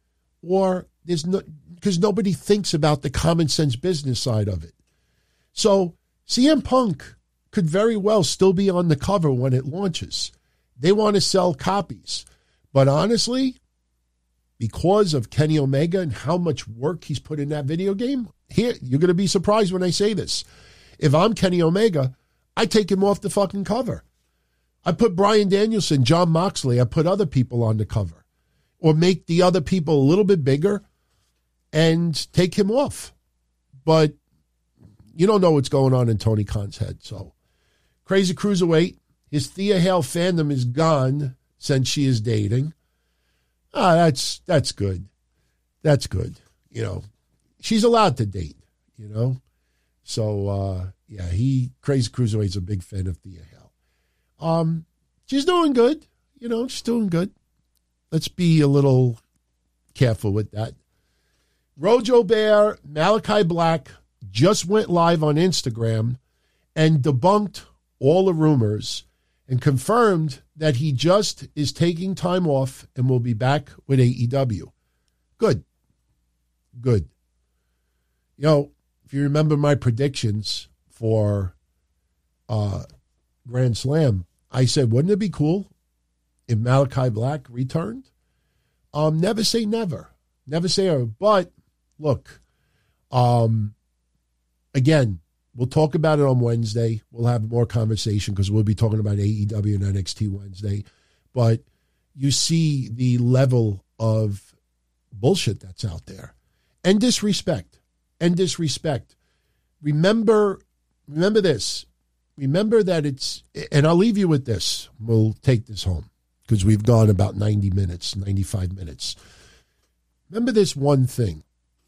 or there's no, because nobody thinks about the common sense business side of it. So C M Punk could very well still be on the cover when it launches. They want to sell copies. But honestly, because of Kenny Omega and how much work he's put in that video game, here, you're going to be surprised when I say this. If I'm Kenny Omega, I take him off the fucking cover. I put Bryan Danielson, John Moxley, I put other people on the cover. Or make the other people a little bit bigger and take him off. But you don't know what's going on in Tony Khan's head. So, Crazy Cruiserweight, his Thea Hale fandom is gone since she is dating. Ah, that's that's good. That's good. You know, she's allowed to date, you know. So, uh, yeah, he, Crazy Cruiserweight's a big fan of Thea Hale. Um, she's doing good. You know, she's doing good. Let's be a little careful with that. Rojo Bear, Malachi Black just went live on Instagram and debunked all the rumors and confirmed that he just is taking time off and will be back with A E W. Good. Good. You know, if you remember my predictions for uh, Grand Slam, I said, wouldn't it be cool if Malachi Black returned? Um, never say never. Never say never. But, look, um, again, we'll talk about it on Wednesday. We'll have more conversation because we'll be talking about A E W and N X T Wednesday. But you see the level of bullshit that's out there. And disrespect. And disrespect. Remember, remember this. Remember that it's, and I'll leave you with this. We'll take this home because we've gone about ninety minutes, ninety-five minutes. Remember this one thing.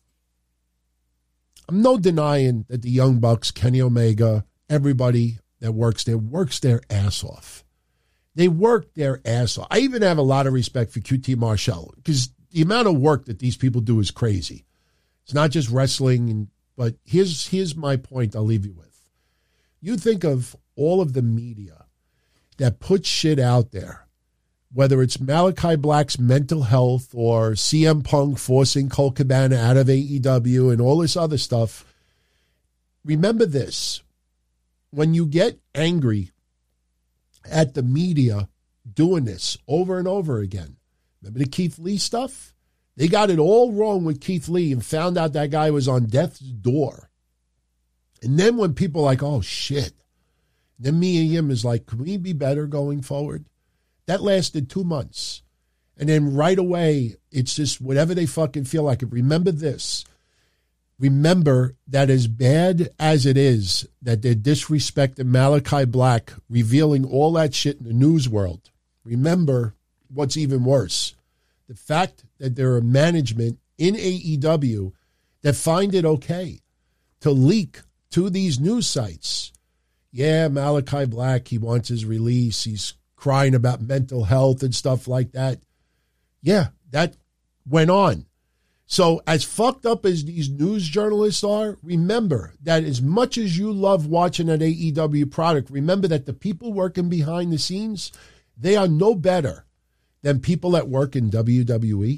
I'm no denying that the Young Bucks, Kenny Omega, everybody that works there, works their ass off. They work their ass off. I even have a lot of respect for Q T Marshall because the amount of work that these people do is crazy. It's not just wrestling, and, but here's, here's my point I'll leave you with. You think of all of the media that puts shit out there, whether it's Malachi Black's mental health or C M Punk forcing Colt Cabana out of A E W and all this other stuff. Remember this. When you get angry at the media doing this over and over again, remember the Keith Lee stuff? They got it all wrong with Keith Lee and found out that guy was on death's door. And then when people are like, oh, shit, then me and him is like, can we be better going forward? That lasted two months. And then right away, it's just whatever they fucking feel like. Remember this. Remember that as bad as it is that they're disrespecting Malachi Black, revealing all that shit in the news world, remember what's even worse. The fact that there are management in A E W that find it okay to leak to these news sites. Yeah, Malachi Black, he wants his release. He's crying about mental health and stuff like that. Yeah, that went on. So as fucked up as these news journalists are, remember that as much as you love watching an A E W product, remember that the people working behind the scenes, they are no better than people that work in W W E.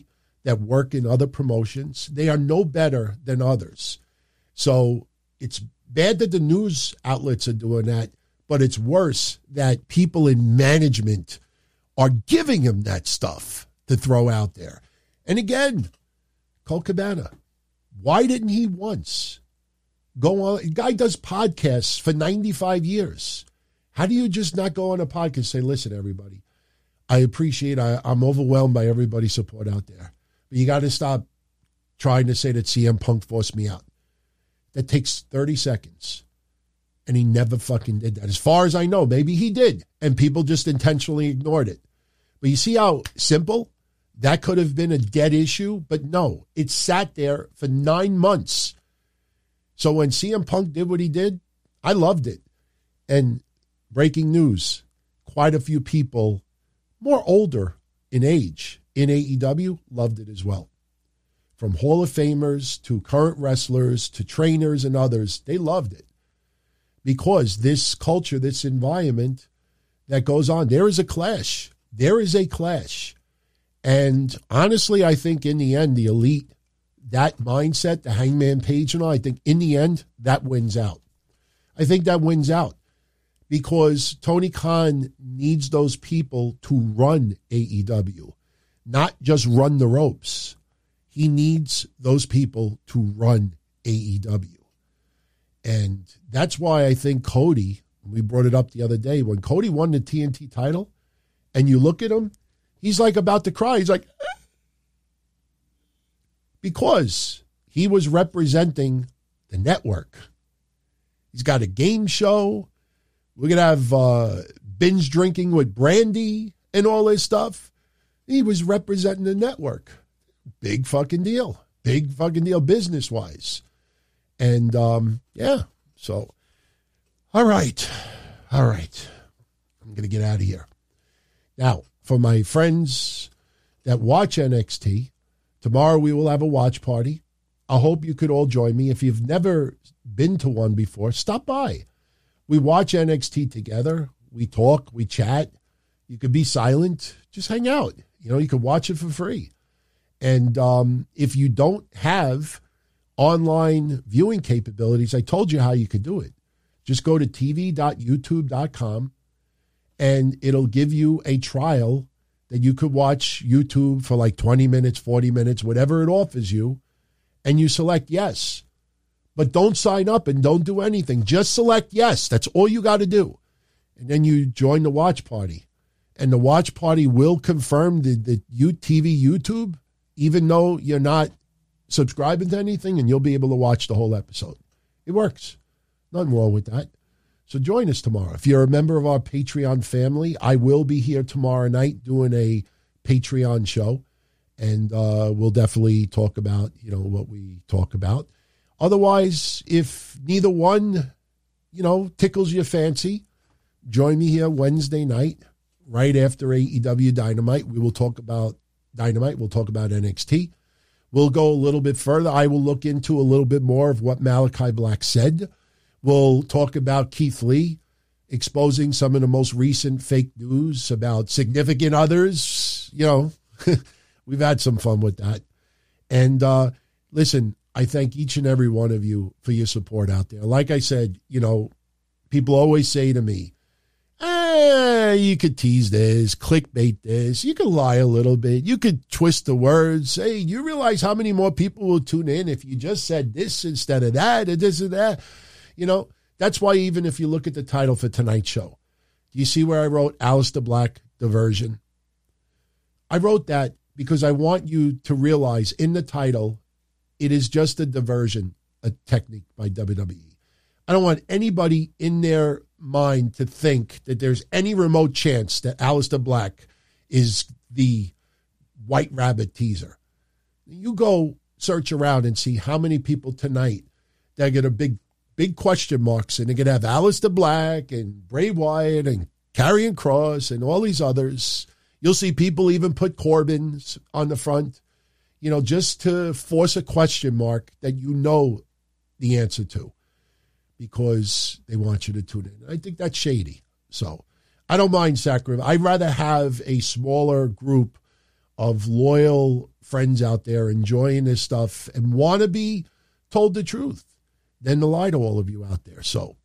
that work in other promotions. They are no better than others. So it's bad that the news outlets are doing that, but it's worse that people in management are giving him that stuff to throw out there. And again, Colt Cabana, why didn't he once go on? The guy does podcasts for ninety-five years. How do you just not go on a podcast and say, listen, everybody, I appreciate, I, I'm overwhelmed by everybody's support out there. But you got to stop trying to say that C M Punk forced me out. That takes thirty seconds. And he never fucking did that. As far as I know, maybe he did. And people just intentionally ignored it. But you see how simple? That could have been a dead issue. But no, it sat there for nine months. So when C M Punk did what he did, I loved it. And breaking news, quite a few people more older in age in A E W loved it as well. From Hall of Famers to current wrestlers to trainers and others, they loved it. Because this culture, this environment that goes on, there is a clash. There is a clash. And honestly, I think in the end, the elite, that mindset, the Hangman Page and all, I think in the end, that wins out. I think that wins out. Because Tony Khan needs those people to run A E W, not just run the ropes. He needs those people to run A E W. And that's why I think Cody, we brought it up the other day, when Cody won the T N T title, and you look at him, he's like about to cry. He's like, eh. Because he was representing the network. He's got a game show. We're going to have uh, binge drinking with Brandy and all this stuff. He was representing the network. Big fucking deal. Big fucking deal business-wise. And, um, yeah, so, all right. All right. I'm going to get out of here. Now, for my friends that watch N X T, tomorrow we will have a watch party. I hope you could all join me. If you've never been to one before, stop by. We watch N X T together. We talk, we chat. You could be silent. Just hang out. You know, you could watch it for free. And um, if you don't have online viewing capabilities, I told you how you could do it. Just go to t v dot youtube dot com and it'll give you a trial that you could watch YouTube for like twenty minutes, forty minutes, whatever it offers you. And you select yes. But don't sign up and don't do anything. Just select yes. That's all you got to do. And then you join the watch party. And the watch party will confirm the, the U T V YouTube, even though you're not subscribing to anything, and you'll be able to watch the whole episode. It works. Nothing wrong with that. So join us tomorrow. If you're a member of our Patreon family, I will be here tomorrow night doing a Patreon show. And uh, we'll definitely talk about, you know, what we talk about. Otherwise, if neither one, you know, tickles your fancy, join me here Wednesday night, right after A E W Dynamite. We will talk about Dynamite. We'll talk about N X T. We'll go a little bit further. I will look into a little bit more of what Malachi Black said. We'll talk about Keith Lee exposing some of the most recent fake news about significant others. You know, we've had some fun with that. And uh, listen, I thank each and every one of you for your support out there. Like I said, you know, people always say to me, eh, you could tease this, clickbait this, you could lie a little bit, you could twist the words. Hey, you realize how many more people will tune in if you just said this instead of that, and this and that. You know, that's why even if you look at the title for tonight's show, do you see where I wrote Aleister Black Diversion? I wrote that because I want you to realize in the title, it is just a diversion, a technique by W W E. I don't want anybody in their mind to think that there's any remote chance that Aleister Black is the White Rabbit teaser. You go search around and see how many people tonight that get a big, big question marks, and they're going to have Aleister Black and Bray Wyatt and Karrion Kross and all these others. You'll see people even put Corbin's on the front, you know, just to force a question mark that you know the answer to, because they want you to tune in. I think that's shady. So I don't mind sacrifice. I'd rather have a smaller group of loyal friends out there enjoying this stuff and want to be told the truth than to lie to all of you out there. So,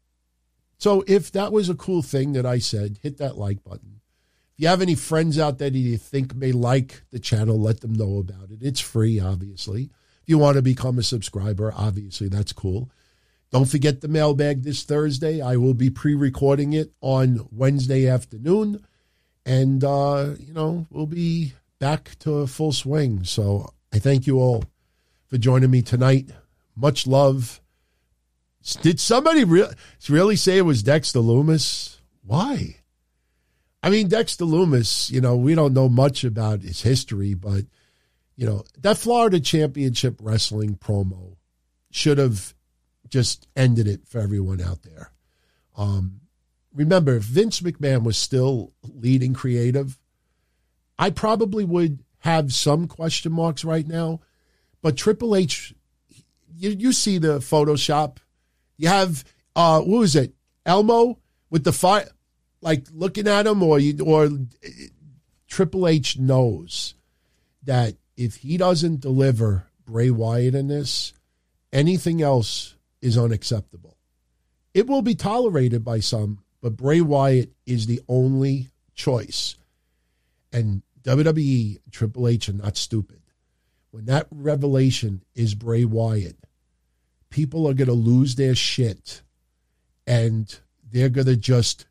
so if that was a cool thing that I said, hit that like button. If you have any friends out there that you think may like the channel, let them know about it. It's free, obviously. If you want to become a subscriber, obviously, that's cool. Don't forget the mailbag this Thursday. I will be pre-recording it on Wednesday afternoon. And, uh, you know, we'll be back to full swing. So I thank you all for joining me tonight. Much love. Did somebody re- really say it was Dexter Lumis? Why? I mean, Dexter Lumis, you know, we don't know much about his history, but, you know, that Florida Championship Wrestling promo should have just ended it for everyone out there. Um, remember, if Vince McMahon was still leading creative, I probably would have some question marks right now. But Triple H, you, you see the Photoshop. You have, uh, what was it, Elmo with the fire, like looking at him, or you, or Triple H knows that if he doesn't deliver Bray Wyatt in this, anything else is unacceptable. It will be tolerated by some, but Bray Wyatt is the only choice. And W W E, Triple H are not stupid. When that revelation is Bray Wyatt, people are going to lose their shit, and they're going to just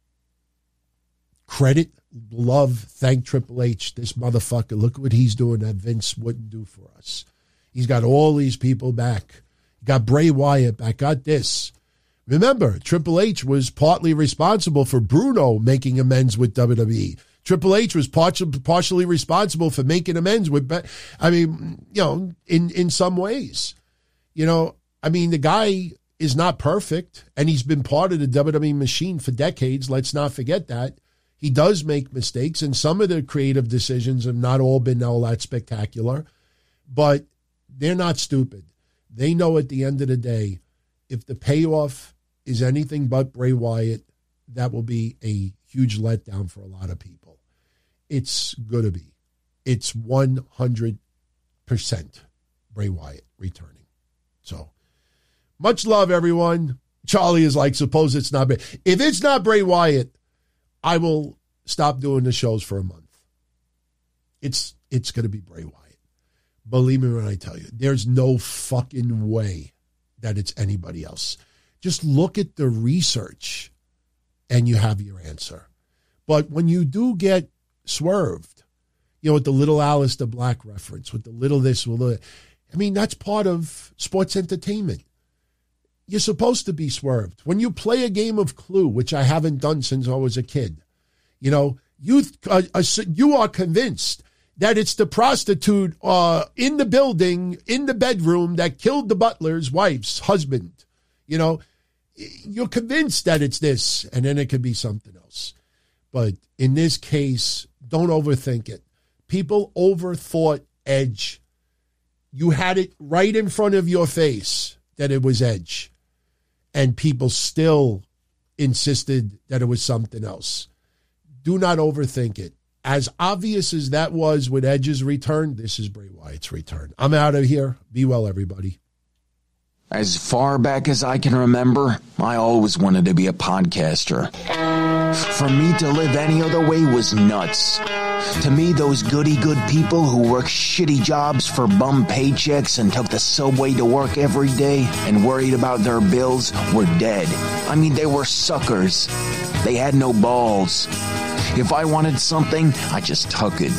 credit, love, thank Triple H. This motherfucker, look what he's doing that Vince wouldn't do for us. He's got all these people back. Got Bray Wyatt back, got this. Remember, Triple H was partly responsible for Bruno making amends with W W E. Triple H was partially, partially responsible for making amends with, I mean, you know, in, in some ways. You know, I mean, the guy is not perfect, and he's been part of the W W E machine for decades. Let's not forget that. He does make mistakes, and some of the creative decisions have not all been all that spectacular, but they're not stupid. They know at the end of the day, if the payoff is anything but Bray Wyatt, that will be a huge letdown for a lot of people. It's going to be. It's one hundred percent Bray Wyatt returning. So, much love, everyone. Charlie is like, suppose it's not Bray. If it's not Bray Wyatt, I will stop doing the shows for a month. It's it's going to be Bray Wyatt. Believe me when I tell you, there's no fucking way that it's anybody else. Just look at the research and you have your answer. But when you do get swerved, you know, with the little Aleister Black reference, with the little this, with the, I mean, that's part of sports entertainment. You're supposed to be swerved. When you play a game of Clue, which I haven't done since I was a kid, you know, you, uh, uh, you are convinced that it's the prostitute uh, in the building, in the bedroom, that killed the butler's wife's husband. You know, you're convinced that it's this, and then it could be something else. But in this case, don't overthink it. People overthought Edge. You had it right in front of your face that it was Edge, and people still insisted that it was something else. Do not overthink it. As obvious as that was with Edge's return, this is Bray Wyatt's return. I'm out of here. Be well, everybody.
As far back as I can remember, I always wanted to be a podcaster. For me to live any other way was nuts. To me, those goody-good people who worked shitty jobs for bum paychecks and took the subway to work every day and worried about their bills were dead. I mean, they were suckers. They had no balls. If I wanted something, I just took it.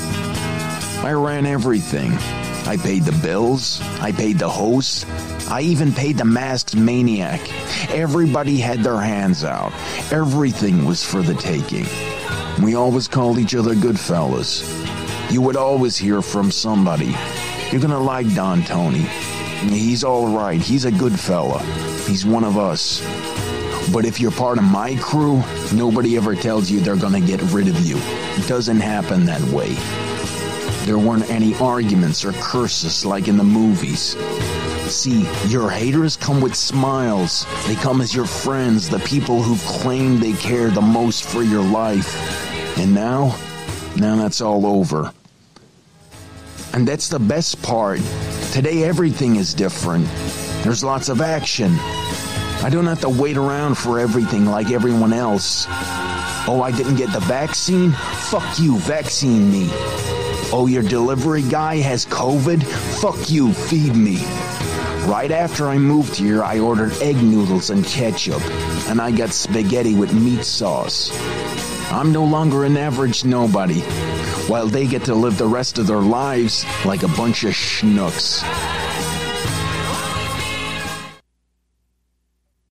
I ran everything. I paid the bills. I paid the host. I even paid the masked maniac. Everybody had their hands out. Everything was for the taking. We always called each other good fellas. You would always hear from somebody. You're gonna like Don Tony. He's all right. He's a good fella. He's one of us. But if you're part of my crew, nobody ever tells you they're gonna get rid of you. It doesn't happen that way. There weren't any arguments or curses like in the movies. See, your haters come with smiles. They come as your friends, the people who claim they care the most for your life. And now, now that's all over. And that's the best part. Today, everything is different. There's lots of action. I don't have to wait around for everything like everyone else. Oh, I didn't get the vaccine? Fuck you, vaccine me. Oh, your delivery guy has COVID? Fuck you, feed me. Right after I moved here, I ordered egg noodles and ketchup, and I got spaghetti with meat sauce. I'm no longer an average nobody, while they get to live the rest of their lives like a bunch of schnooks.